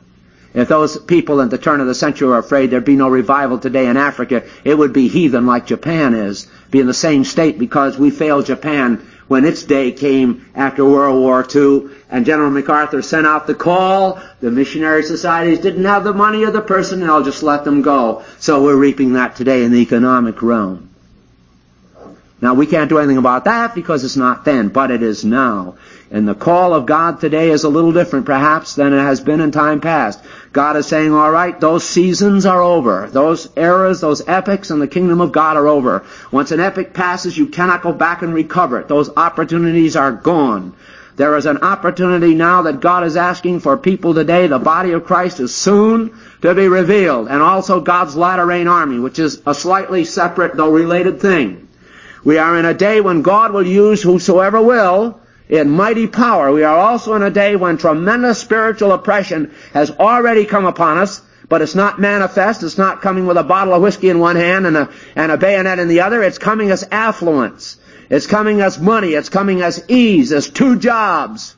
If those people at the turn of the century were afraid there'd be no revival today in Africa, it would be heathen like Japan is, be in the same state, because we failed Japan when its day came after World War II, and General MacArthur sent out the call. The missionary societies didn't have the money or the personnel, just let them go. So we're reaping that today in the economic realm. Now, we can't do anything about that because it's not then, but it is now. And the call of God today is a little different, perhaps, than it has been in time past. God is saying, all right, those seasons are over. Those eras, those epochs in the kingdom of God are over. Once an epoch passes, you cannot go back and recover it. Those opportunities are gone. There is an opportunity now that God is asking for people today. The body of Christ is soon to be revealed. And also God's latter rain army, which is a slightly separate, though related thing. We are in a day when God will use whosoever will in mighty power. We are also in a day when tremendous spiritual oppression has already come upon us, but it's not manifest. It's not coming with a bottle of whiskey in one hand and a bayonet in the other. It's coming as affluence. It's coming as money. It's coming as ease, as 2 jobs.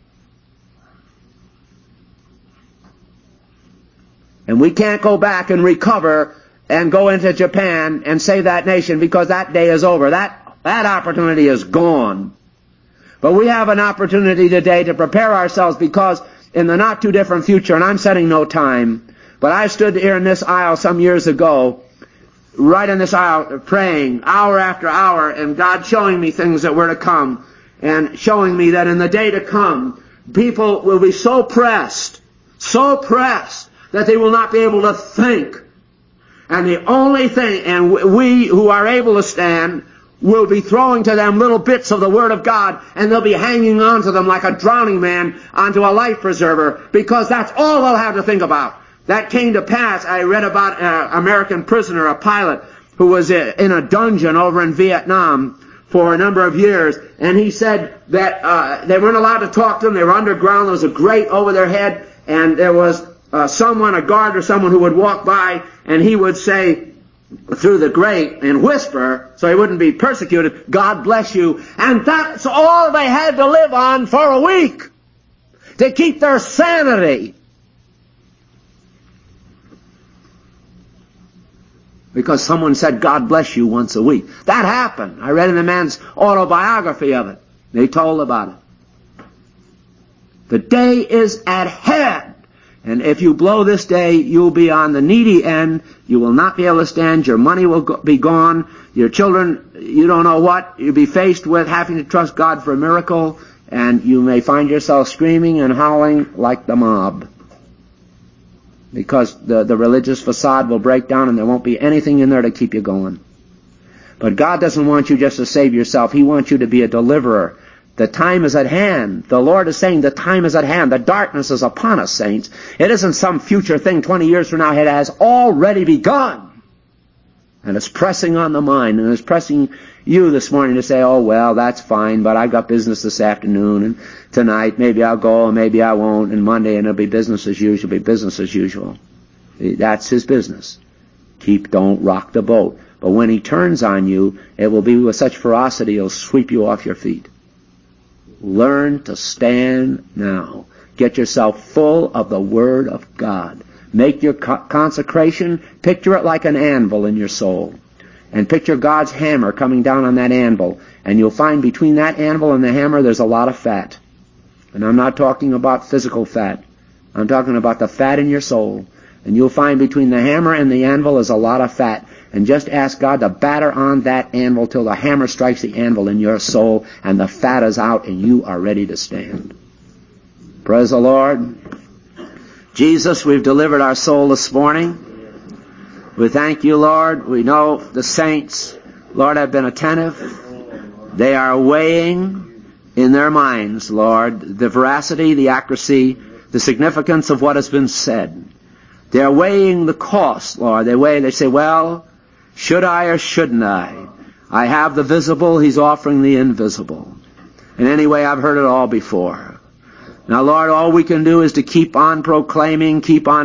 And we can't go back and recover and go into Japan and save that nation, because that day is over. That opportunity is gone. But we have an opportunity today to prepare ourselves, because in the not too different future, and I'm setting no time, but I stood here in this aisle some years ago, right in this aisle, praying hour after hour, and God showing me things that were to come, and showing me that in the day to come, people will be so pressed, that they will not be able to think. And the only thing, and we who are able to stand, will be throwing to them little bits of the Word of God, and they'll be hanging on to them like a drowning man onto a life preserver, because that's all they'll have to think about. That came to pass. I read about an American prisoner, a pilot, who was in a dungeon over in Vietnam for a number of years, and he said that they weren't allowed to talk to him. They were underground. There was a grate over their head, and there was someone, a guard or someone, who would walk by, and he would say through the grate and whisper, so he wouldn't be persecuted, "God bless you." And that's all they had to live on for a week, to keep their sanity. Because someone said, "God bless you," once a week. That happened. I read in the man's autobiography of it. They told about it. The day is at hand. And if you blow this day, you'll be on the needy end. You will not be able to stand. Your money will be gone. Your children, you don't know what. You'll be faced with having to trust God for a miracle. And you may find yourself screaming and howling like the mob. Because the religious facade will break down and there won't be anything in there to keep you going. But God doesn't want you just to save yourself. He wants you to be a deliverer. The time is at hand. The Lord is saying the time is at hand. The darkness is upon us, saints. It isn't some future thing 20 years from now. It has already begun. And it's pressing on the mind. And it's pressing you this morning to say, "Oh, well, that's fine, but I've got business this afternoon, and tonight maybe I'll go, and maybe I won't, and Monday, and it'll be business as usual." It'll be business as usual. That's his business. Don't rock the boat. But when he turns on you, it will be with such ferocity he'll sweep you off your feet. Learn to stand now. Get yourself full of the Word of God. Make your consecration, picture it like an anvil in your soul. And picture God's hammer coming down on that anvil. And you'll find between that anvil and the hammer there's a lot of fat. And I'm not talking about physical fat. I'm talking about the fat in your soul. And you'll find between the hammer and the anvil is a lot of fat. And just ask God to batter on that anvil till the hammer strikes the anvil in your soul and the fat is out and you are ready to stand. Praise the Lord. Jesus, we've delivered our soul this morning. We thank you, Lord. We know the saints, Lord, have been attentive. They are weighing in their minds, Lord, the veracity, the accuracy, the significance of what has been said. They're weighing the cost, Lord. They say, well, should I or shouldn't I? I have the visible, he's offering the invisible. And anyway, I've heard it all before. Now, Lord, all we can do is to keep on proclaiming.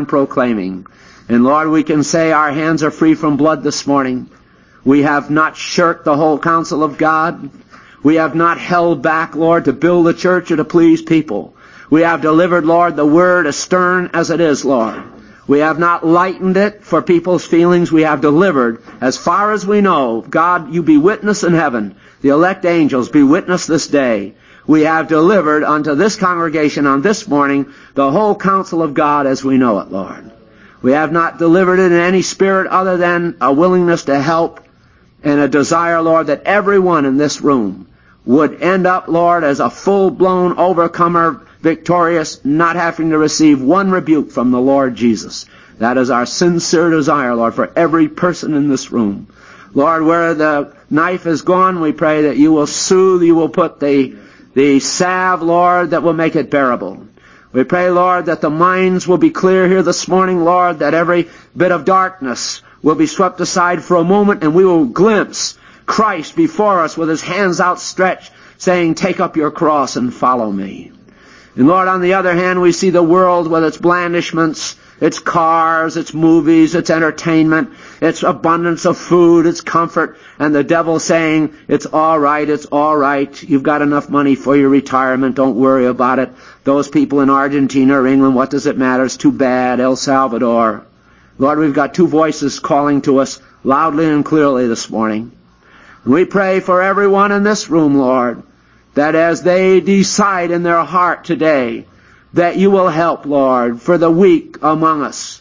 And Lord, we can say our hands are free from blood this morning. We have not shirked the whole counsel of God. We have not held back, Lord, to build a church or to please people. We have delivered, Lord, the word as stern as it is, Lord. We have not lightened it for people's feelings. We have delivered, as far as we know. God, you be witness in heaven. The elect angels be witness this day. We have delivered unto this congregation on this morning the whole counsel of God as we know it, Lord. We have not delivered it in any spirit other than a willingness to help and a desire, Lord, that everyone in this room would end up, Lord, as a full-blown overcomer, victorious, not having to receive one rebuke from the Lord Jesus. That is our sincere desire, Lord, for every person in this room. Lord, where the knife is gone, we pray that you will soothe, you will put the salve, Lord, that will make it bearable. We pray, Lord, that the minds will be clear here this morning, Lord, that every bit of darkness will be swept aside for a moment, and we will glimpse Christ before us with his hands outstretched, saying, take up your cross and follow me. And Lord, on the other hand, we see the world with its blandishments, its cars, its movies, its entertainment, its abundance of food, its comfort, and the devil saying, it's all right, you've got enough money for your retirement, don't worry about it. Those people in Argentina or England, what does it matter? It's too bad. El Salvador. Lord, we've got two voices calling to us loudly and clearly this morning. We pray for everyone in this room, Lord, that as they decide in their heart today that you will help, Lord, for the weak among us,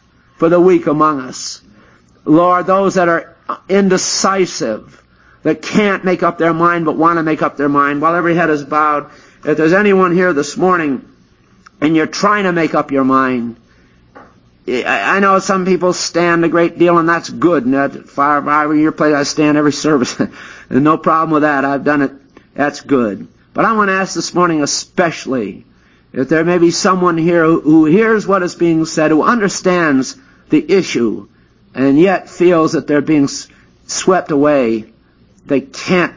Lord, those that are indecisive, that can't make up their mind but want to make up their mind, while every head is bowed, if there's anyone here this morning and you're trying to make up your mind, I know some people stand a great deal, and that's good. And if I were your place, I stand every service. And no problem with that. I've done it. That's good. But I want to ask this morning especially if there may be someone here who hears what is being said, who understands the issue, and yet feels that they're being swept away. They can't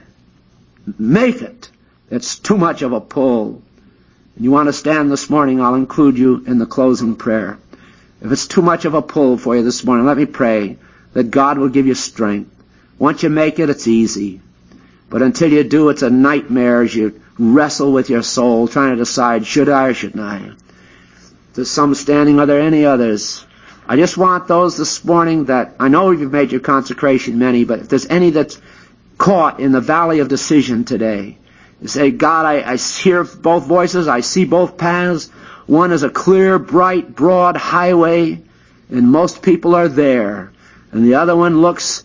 make it. It's too much of a pull. And you want to stand this morning, I'll include you in the closing prayer. If it's too much of a pull for you this morning, let me pray that God will give you strength. Once you make it, it's easy. But until you do, it's a nightmare as you wrestle with your soul, trying to decide, should I or shouldn't I? There's some standing. Are there any others? I just want those this morning that, I know you've made your consecration, many, but if there's any that's caught in the valley of decision today, you say, God, I hear both voices, I see both paths. One is a clear, bright, broad highway, and most people are there. And the other one looks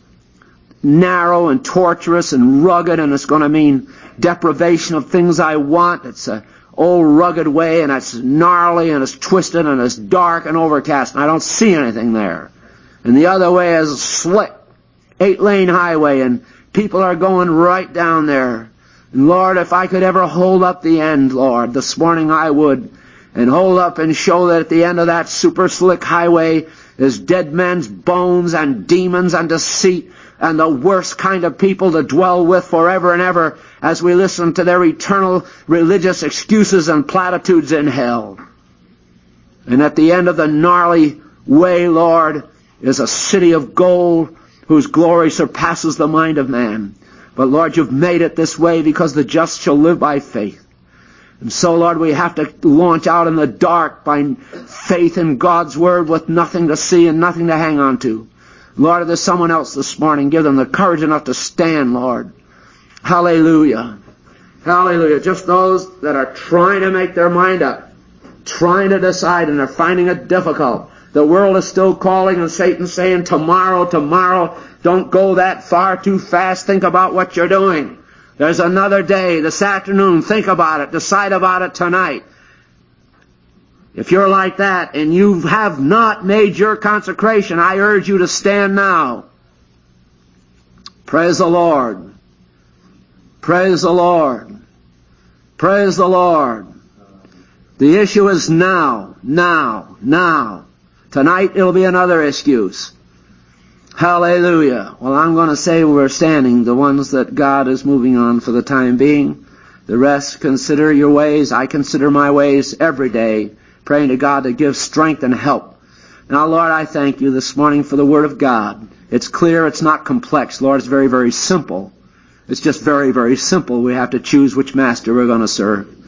narrow and tortuous and rugged, and it's going to mean deprivation of things I want. It's an old rugged way, and it's gnarly, and it's twisted, and it's dark and overcast, and I don't see anything there. And the other way is a slick 8-lane highway, and people are going right down there. And Lord, if I could ever hold up the end, Lord, this morning I would. And hold up and show that at the end of that super slick highway is dead men's bones and demons and deceit and the worst kind of people to dwell with forever and ever as we listen to their eternal religious excuses and platitudes in hell. And at the end of the gnarly way, Lord, is a city of gold whose glory surpasses the mind of man. But Lord, you've made it this way because the just shall live by faith. And so, Lord, we have to launch out in the dark by faith in God's Word with nothing to see and nothing to hang on to. Lord, if there's someone else this morning, give them the courage enough to stand, Lord. Hallelujah. Hallelujah. Just those that are trying to make their mind up, trying to decide, and they're finding it difficult. The world is still calling, and Satan's saying, tomorrow, tomorrow. Don't go that far too fast. Think about what you're doing. There's another day, this afternoon. Think about it. Decide about it tonight. If you're like that and you have not made your consecration, I urge you to stand now. Praise the Lord. Praise the Lord. Praise the Lord. The issue is now, now, now. Tonight it'll be another excuse. Hallelujah. Well, I'm going to say we're standing, the ones that God is moving on for the time being. The rest, consider your ways. I consider my ways every day, praying to God to give strength and help. Now, Lord, I thank you this morning for the Word of God. It's clear, it's not complex. Lord, it's very, very simple. It's just very, very simple. We have to choose which master we're going to serve.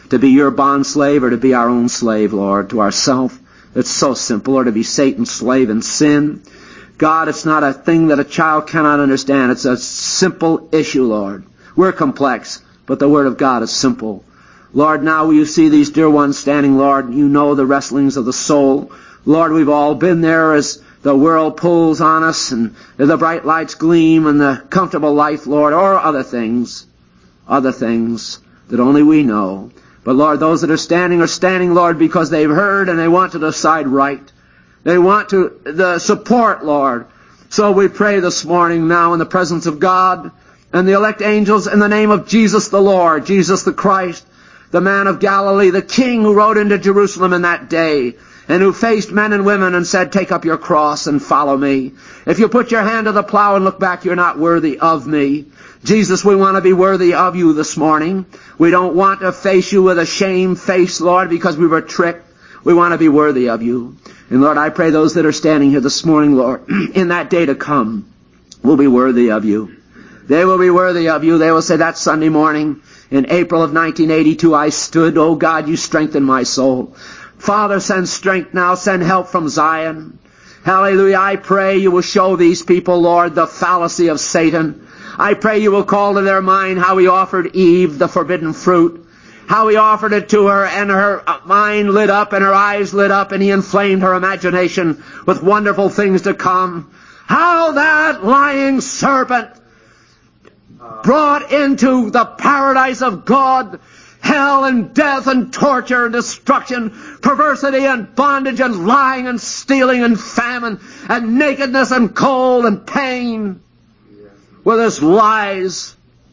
to be your bondslave or to be our own slave, Lord, to ourself. It's so simple. Or to be Satan's slave in sin. God, it's not a thing that a child cannot understand. It's a simple issue, Lord. We're complex, but the Word of God is simple. Lord, now will you see these dear ones standing, Lord. You know the wrestlings of the soul. Lord, we've all been there as the world pulls on us and the bright lights gleam and the comfortable life, Lord, or other things that only we know. But Lord, those that are standing, Lord, because they've heard and they want to decide right. They want to the support, Lord. So we pray this morning now in the presence of God and the elect angels in the name of Jesus the Lord, Jesus the Christ, the man of Galilee, the King who rode into Jerusalem in that day and who faced men and women and said, take up your cross and follow me. If you put your hand to the plow and look back, you're not worthy of me. Jesus, we want to be worthy of you this morning. We don't want to face you with a shame face, Lord, because we were tricked. We want to be worthy of you. And Lord, I pray those that are standing here this morning, Lord, in that day to come, will be worthy of you. They will be worthy of you. They will say, that Sunday morning in April of 1982, I stood. Oh God, you strengthened my soul. Father, send strength now. Send help from Zion. Hallelujah. I pray you will show these people, Lord, the fallacy of Satan. I pray you will call to their mind how he offered Eve the forbidden fruit. How he offered it to her, and her mind lit up, and her eyes lit up, and he inflamed her imagination with wonderful things to come. How that lying serpent brought into the paradise of God hell and death and torture and destruction, perversity and bondage and lying and stealing and famine and nakedness and cold and pain with his lies.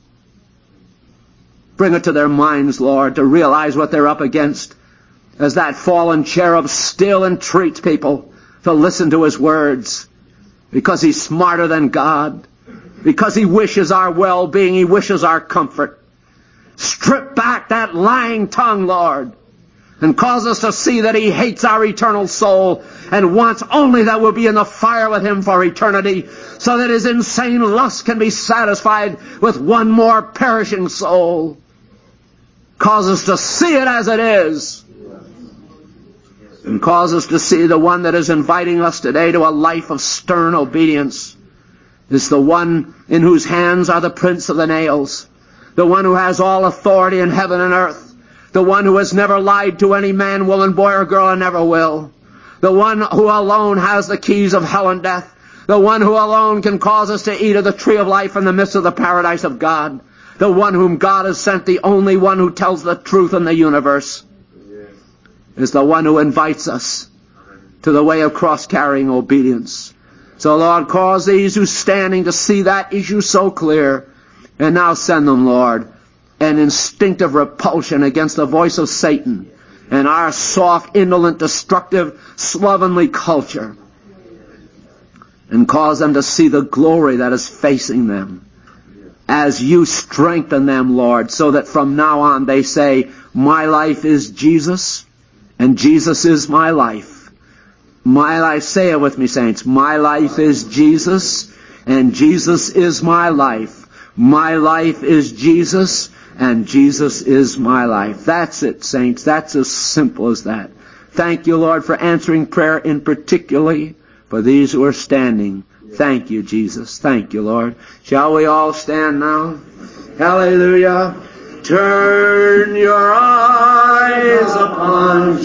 Bring it to their minds, Lord, to realize what they're up against as that fallen cherub still entreats people to listen to his words because he's smarter than God, because he wishes our well-being, he wishes our comfort. Strip back that lying tongue, Lord, and cause us to see that he hates our eternal soul and wants only that we'll be in the fire with him for eternity so that his insane lust can be satisfied with one more perishing soul. Cause us to see it as it is. And cause us to see the one that is inviting us today to a life of stern obedience is the one in whose hands are the prints of the nails. The one who has all authority in heaven and earth. The one who has never lied to any man, woman, boy, or girl and never will. The one who alone has the keys of hell and death. The one who alone can cause us to eat of the tree of life in the midst of the paradise of God. The one whom God has sent, the only one who tells the truth in the universe, is the one who invites us to the way of cross-carrying obedience. So, Lord, cause these who are standing to see that issue so clear, and now send them, Lord, an instinctive repulsion against the voice of Satan and our soft, indolent, destructive, slovenly culture, and cause them to see the glory that is facing them as you strengthen them, Lord, so that from now on they say, my life is Jesus, and Jesus is my life. My life, say it with me, saints, my life is Jesus, and Jesus is my life. My life is Jesus, and Jesus is my life. That's it, saints. That's as simple as that. Thank you, Lord, for answering prayer, in particularly for these who are standing. Thank you, Jesus. Thank you, Lord. Shall we all stand now? Hallelujah. Turn your eyes upon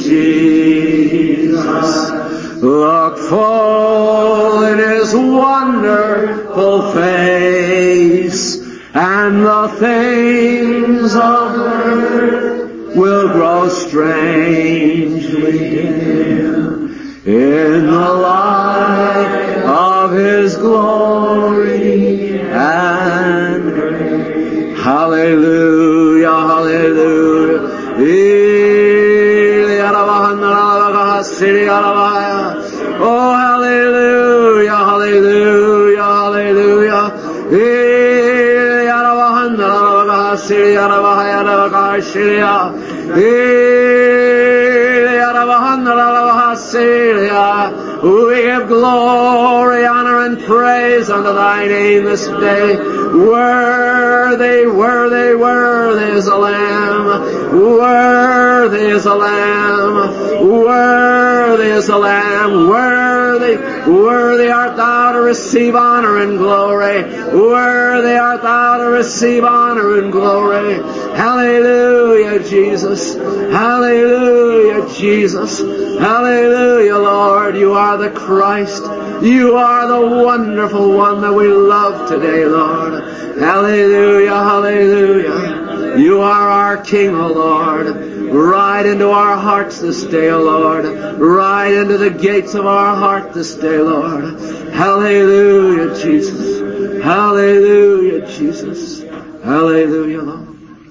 Jesus. Look full in his wonderful face, and the things of earth will grow strangely dim in the light of his glory and grace. Hallelujah, hallelujah. Oh, hallelujah, hallelujah, hallelujah. We give glory, honor, and praise praise unto thy name this day. Worthy, worthy, worthy is the Lamb. Worthy is the Lamb. Worthy is the Lamb. Worthy, worthy art thou to receive honor and glory. Worthy art thou to receive honor and glory. Hallelujah, Jesus. Hallelujah, Jesus. Hallelujah, Lord. You are the Christ. You are the wonderful one that we love today, Lord. Hallelujah, hallelujah. You are our King, O Lord. Ride into our hearts this day, O Lord. Ride into the gates of our heart this day, Lord. Hallelujah, Jesus. Hallelujah, Jesus. Hallelujah, Lord.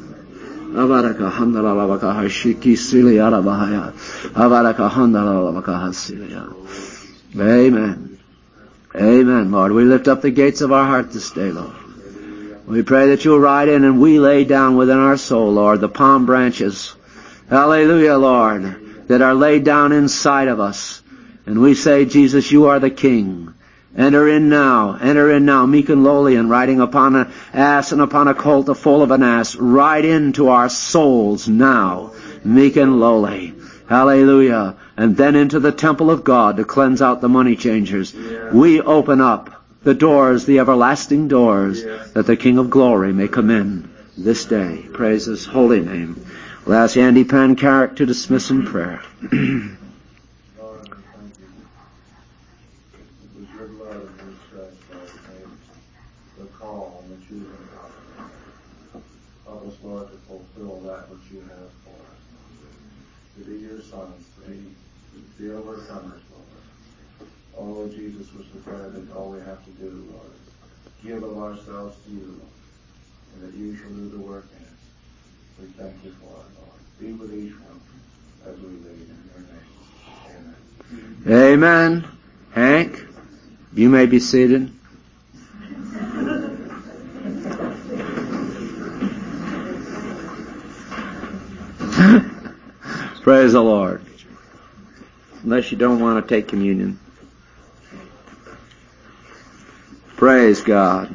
Amen. Amen, Lord. We lift up the gates of our heart this day, Lord. We pray that you'll ride in and we lay down within our soul, Lord, the palm branches. Hallelujah, Lord, that are laid down inside of us. And we say, Jesus, you are the King. Enter in now, meek and lowly, and riding upon an ass and upon a colt, the foal of an ass. Ride into our souls now, meek and lowly. Hallelujah. And then into the temple of God to cleanse out the money changers. We open up the doors, the everlasting doors, that the King of Glory may come in this day. Praise His holy name. We'll ask Andy Pancarrick to dismiss in prayer. Help us, Lord, to fulfill that which you have for us. To be your sons, to be the overcomers, Lord. Oh, Jesus was declared that all we have to do, Lord, is give of ourselves to you, and that you shall do the work in us. We thank you for it, Lord. Be with each one as we lead in your name. Amen. Amen. Hank, you may be seated. Praise the Lord. Unless you don't want to take communion. Praise God.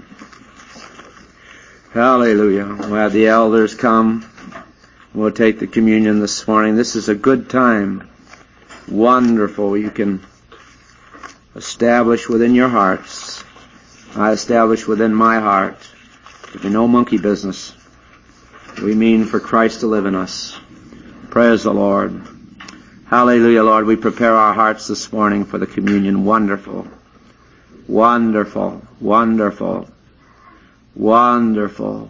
Hallelujah. We'll have the elders come. We'll take the communion this morning. This is a good time. Wonderful. You can establish within your hearts. I establish within my heart. There'll be no monkey business. We mean for Christ to live in us. Praise the Lord. Hallelujah, Lord. We prepare our hearts this morning for the communion. Wonderful. Wonderful. Wonderful. Wonderful.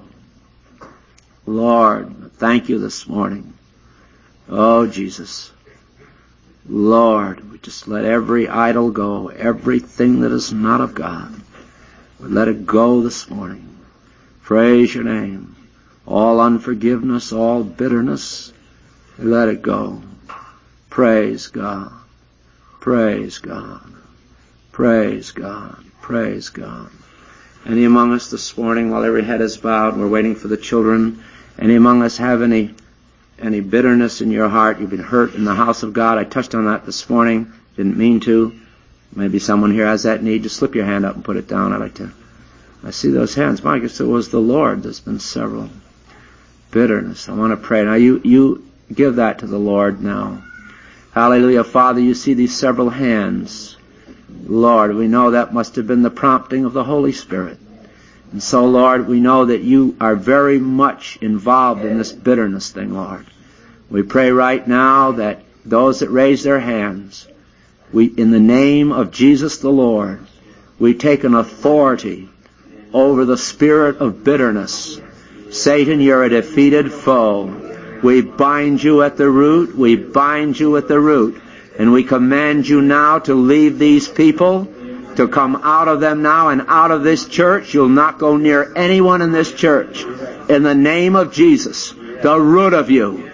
Lord, thank you this morning. Oh, Jesus. Lord, we just let every idol go, everything that is not of God. We let it go this morning. Praise your name. All unforgiveness, all bitterness, we let it go. Praise God. Praise God. Praise God. Praise God. Any among us this morning, while every head is bowed, we're waiting for the children, any among us have any bitterness in your heart? You've been hurt in the house of God. I touched on that this morning. Didn't mean to. Maybe someone here has that need. Just slip your hand up and put it down. I see those hands. My guess it was the Lord. There's been several. Bitterness. I want to pray. Now you give that to the Lord now. Hallelujah. Father, you see these several hands. Lord, we know that must have been the prompting of the Holy Spirit. And so, Lord, we know that you are very much involved in this bitterness thing, Lord. We pray right now that those that raise their hands, in the name of Jesus the Lord, we take an authority over the spirit of bitterness. Satan, you're a defeated foe. We bind you at the root. We bind you at the root. And we command you now to leave these people, to come out of them now and out of this church. You'll not go near anyone in this church. In the name of Jesus, the root of you,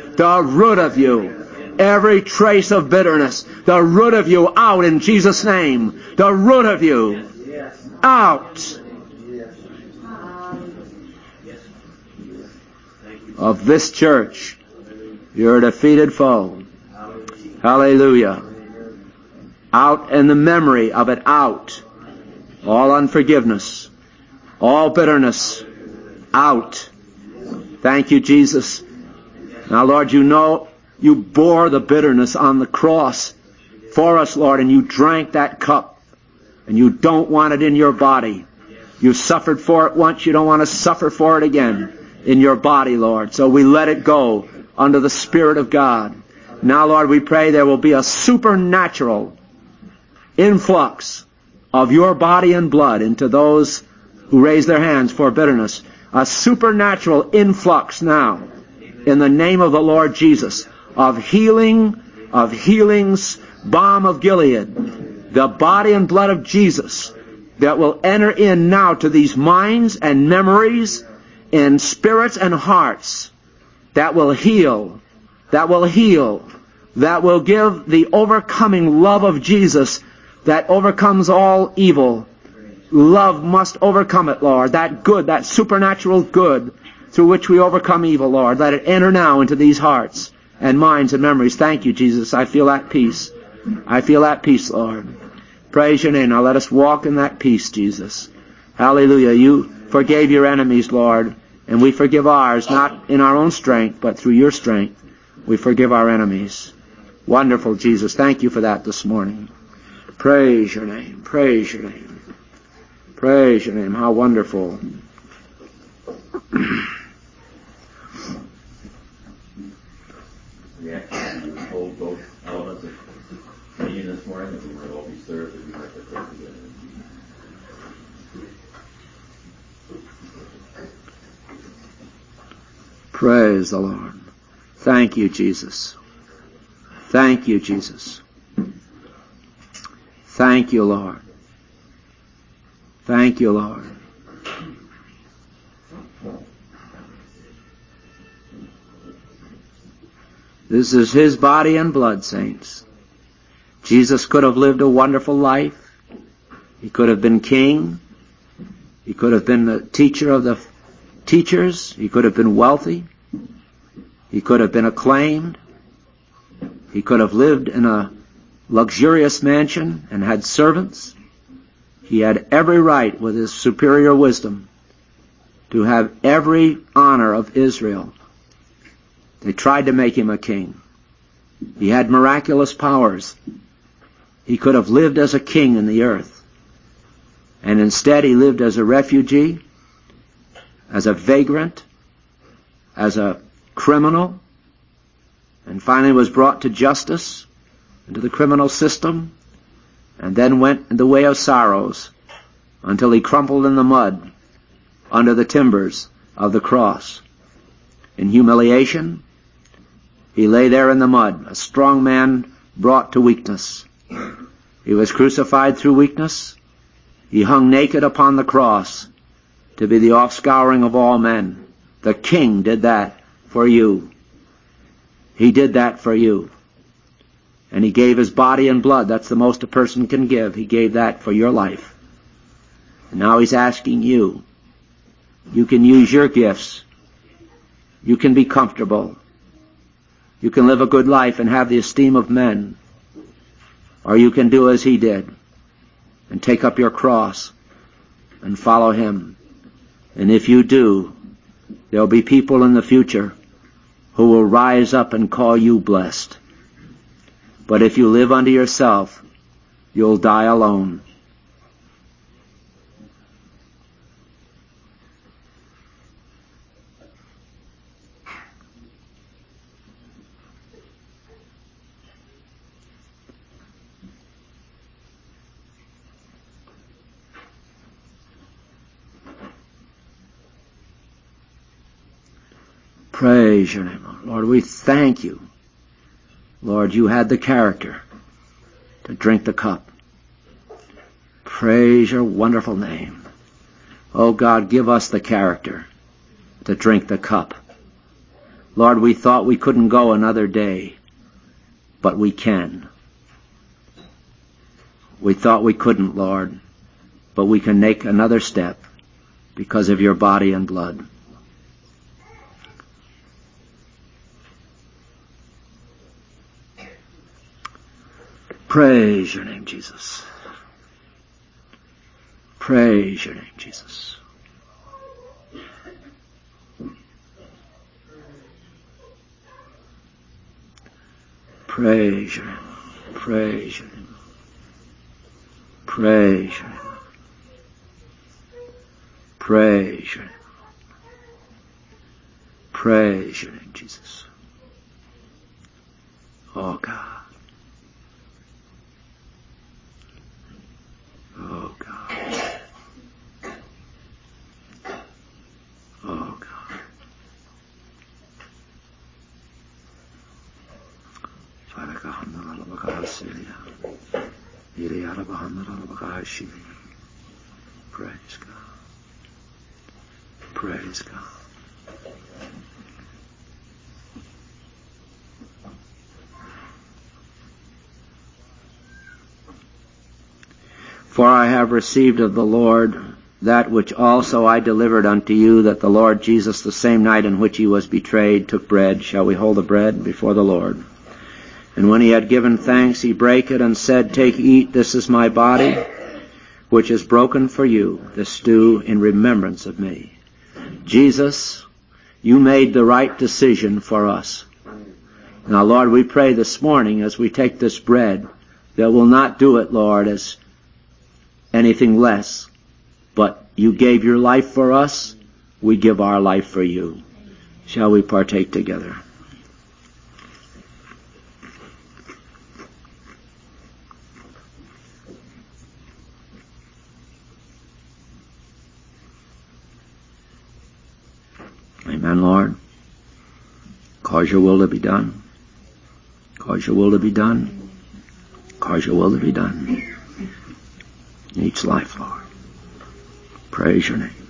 every trace of bitterness, the root of you out in Jesus' name. The root of you out of this church. You're a defeated foe. Hallelujah. Out, and the memory of it out. all unforgiveness, all bitterness out. Thank you, Jesus. Now, Lord, you know you bore the bitterness on the cross for us, Lord, and you drank that cup, and you don't want it in your body. You suffered for it once, you don't want to suffer for it again in your body, Lord. So we let it go under the Spirit of God. Now, Lord, we pray there will be a supernatural influx of your body and blood into those who raise their hands for bitterness. A supernatural influx now, in the name of the Lord Jesus, of healing, of healings, balm of Gilead, the body and blood of Jesus that will enter in now to these minds and memories and spirits and hearts, that will heal, that will heal, that will give the overcoming love of Jesus that overcomes all evil. Love must overcome it, Lord. That good, that supernatural good through which we overcome evil, Lord. Let it enter now into these hearts and minds and memories. Thank you, Jesus. I feel that peace. I feel that peace, Lord. Praise your name. Now let us walk in that peace, Jesus. Hallelujah. You forgave your enemies, Lord, and we forgive ours, not in our own strength, but through your strength. We forgive our enemies. Wonderful, Jesus. Thank you for that this morning. Praise your name. Praise your name. Praise your name. How wonderful. Yeah, we were told both elements of communion this morning that we were all be served, that we might partake together. Praise the Lord. Thank you, Jesus. Thank you, Jesus. Thank you, Lord. Thank you, Lord. This is His body and blood, saints. Jesus could have lived a wonderful life. He could have been king. He could have been the teacher of the teachers. He could have been wealthy. He could have been acclaimed. He could have lived in a luxurious mansion and had servants. He had every right, with his superior wisdom, to have every honor of Israel. They tried to make him a king. He had miraculous powers. He could have lived as a king in the earth. And instead he lived as a refugee, as a vagrant, as a criminal, and finally was brought to justice, into the criminal system, and then went in the way of sorrows until he crumpled in the mud under the timbers of the cross. In humiliation, he lay there in the mud, a strong man brought to weakness. He was crucified through weakness. He hung naked upon the cross to be the offscouring of all men. The King did that for you. He did that for you. And he gave his body and blood. That's the most a person can give. He gave that for your life. And now he's asking you. You can use your gifts. You can be comfortable. You can live a good life and have the esteem of men. Or you can do as he did and take up your cross and follow him. And if you do, there'll be people in the future who will rise up and call you blessed. But if you live unto yourself, you'll die alone. Praise your name, Lord. We thank you. Lord, you had the character to drink the cup. Praise your wonderful name. Oh God, give us the character to drink the cup. Lord, we thought we couldn't go another day, but we can. We thought we couldn't, Lord, but we can make another step because of your body and blood. Praise your name, Jesus. Praise your name, Jesus. Praise your name. Praise your name. Praise your name. Praise your name. Praise your name, Jesus. Oh God. Oh God. Oh God. Praise God. Praise God. For I have received of the Lord that which also I delivered unto you, that the Lord Jesus, the same night in which he was betrayed, took bread. Shall we hold the bread before the Lord? And when he had given thanks, he brake it and said, Take, eat, this is my body, which is broken for you. This do in remembrance of me. Jesus, you made the right decision for us. Now, Lord, we pray this morning as we take this bread that we'll not do it, Lord, as anything less, but you gave your life for us, we give our life for you. Shall we partake together? Amen, Lord. Cause your will to be done. Cause your will to be done. Cause your will to be done. In each life, Lord. Praise your name.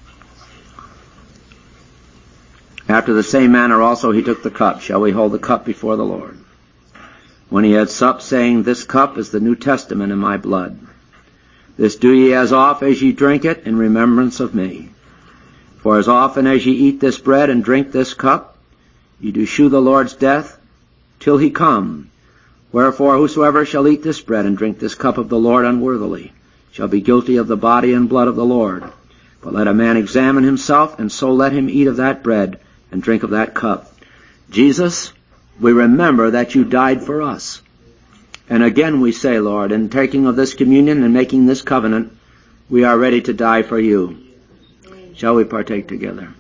After the same manner also he took the cup. Shall we hold the cup before the Lord? When he had supped, saying, This cup is the New Testament in my blood. This do ye as oft as ye drink it in remembrance of me. For as often as ye eat this bread and drink this cup, ye do shew the Lord's death till he come. Wherefore whosoever shall eat this bread and drink this cup of the Lord unworthily shall be guilty of the body and blood of the Lord. But let a man examine himself, and so let him eat of that bread and drink of that cup. Jesus, we remember that you died for us. And again we say, Lord, in taking of this communion and making this covenant, we are ready to die for you. Shall we partake together?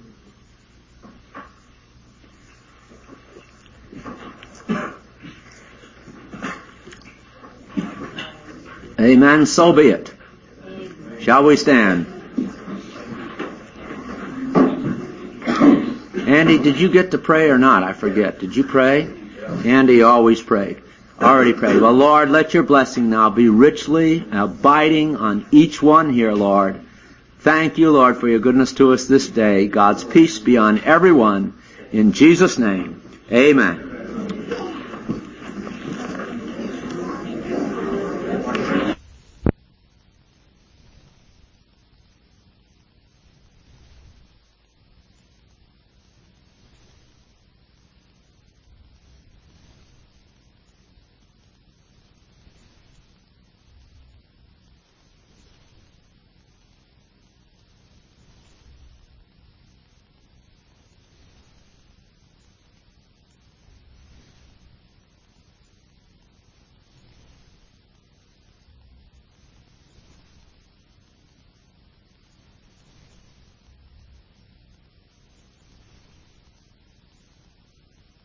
Amen. So be it. Shall we stand? Andy, did you get to pray or not? I forget. Did you pray? Andy always prayed. Already prayed. Well, Lord, let your blessing now be richly abiding on each one here, Lord. Thank you, Lord, for your goodness to us this day. God's peace be on everyone. In Jesus' name, amen.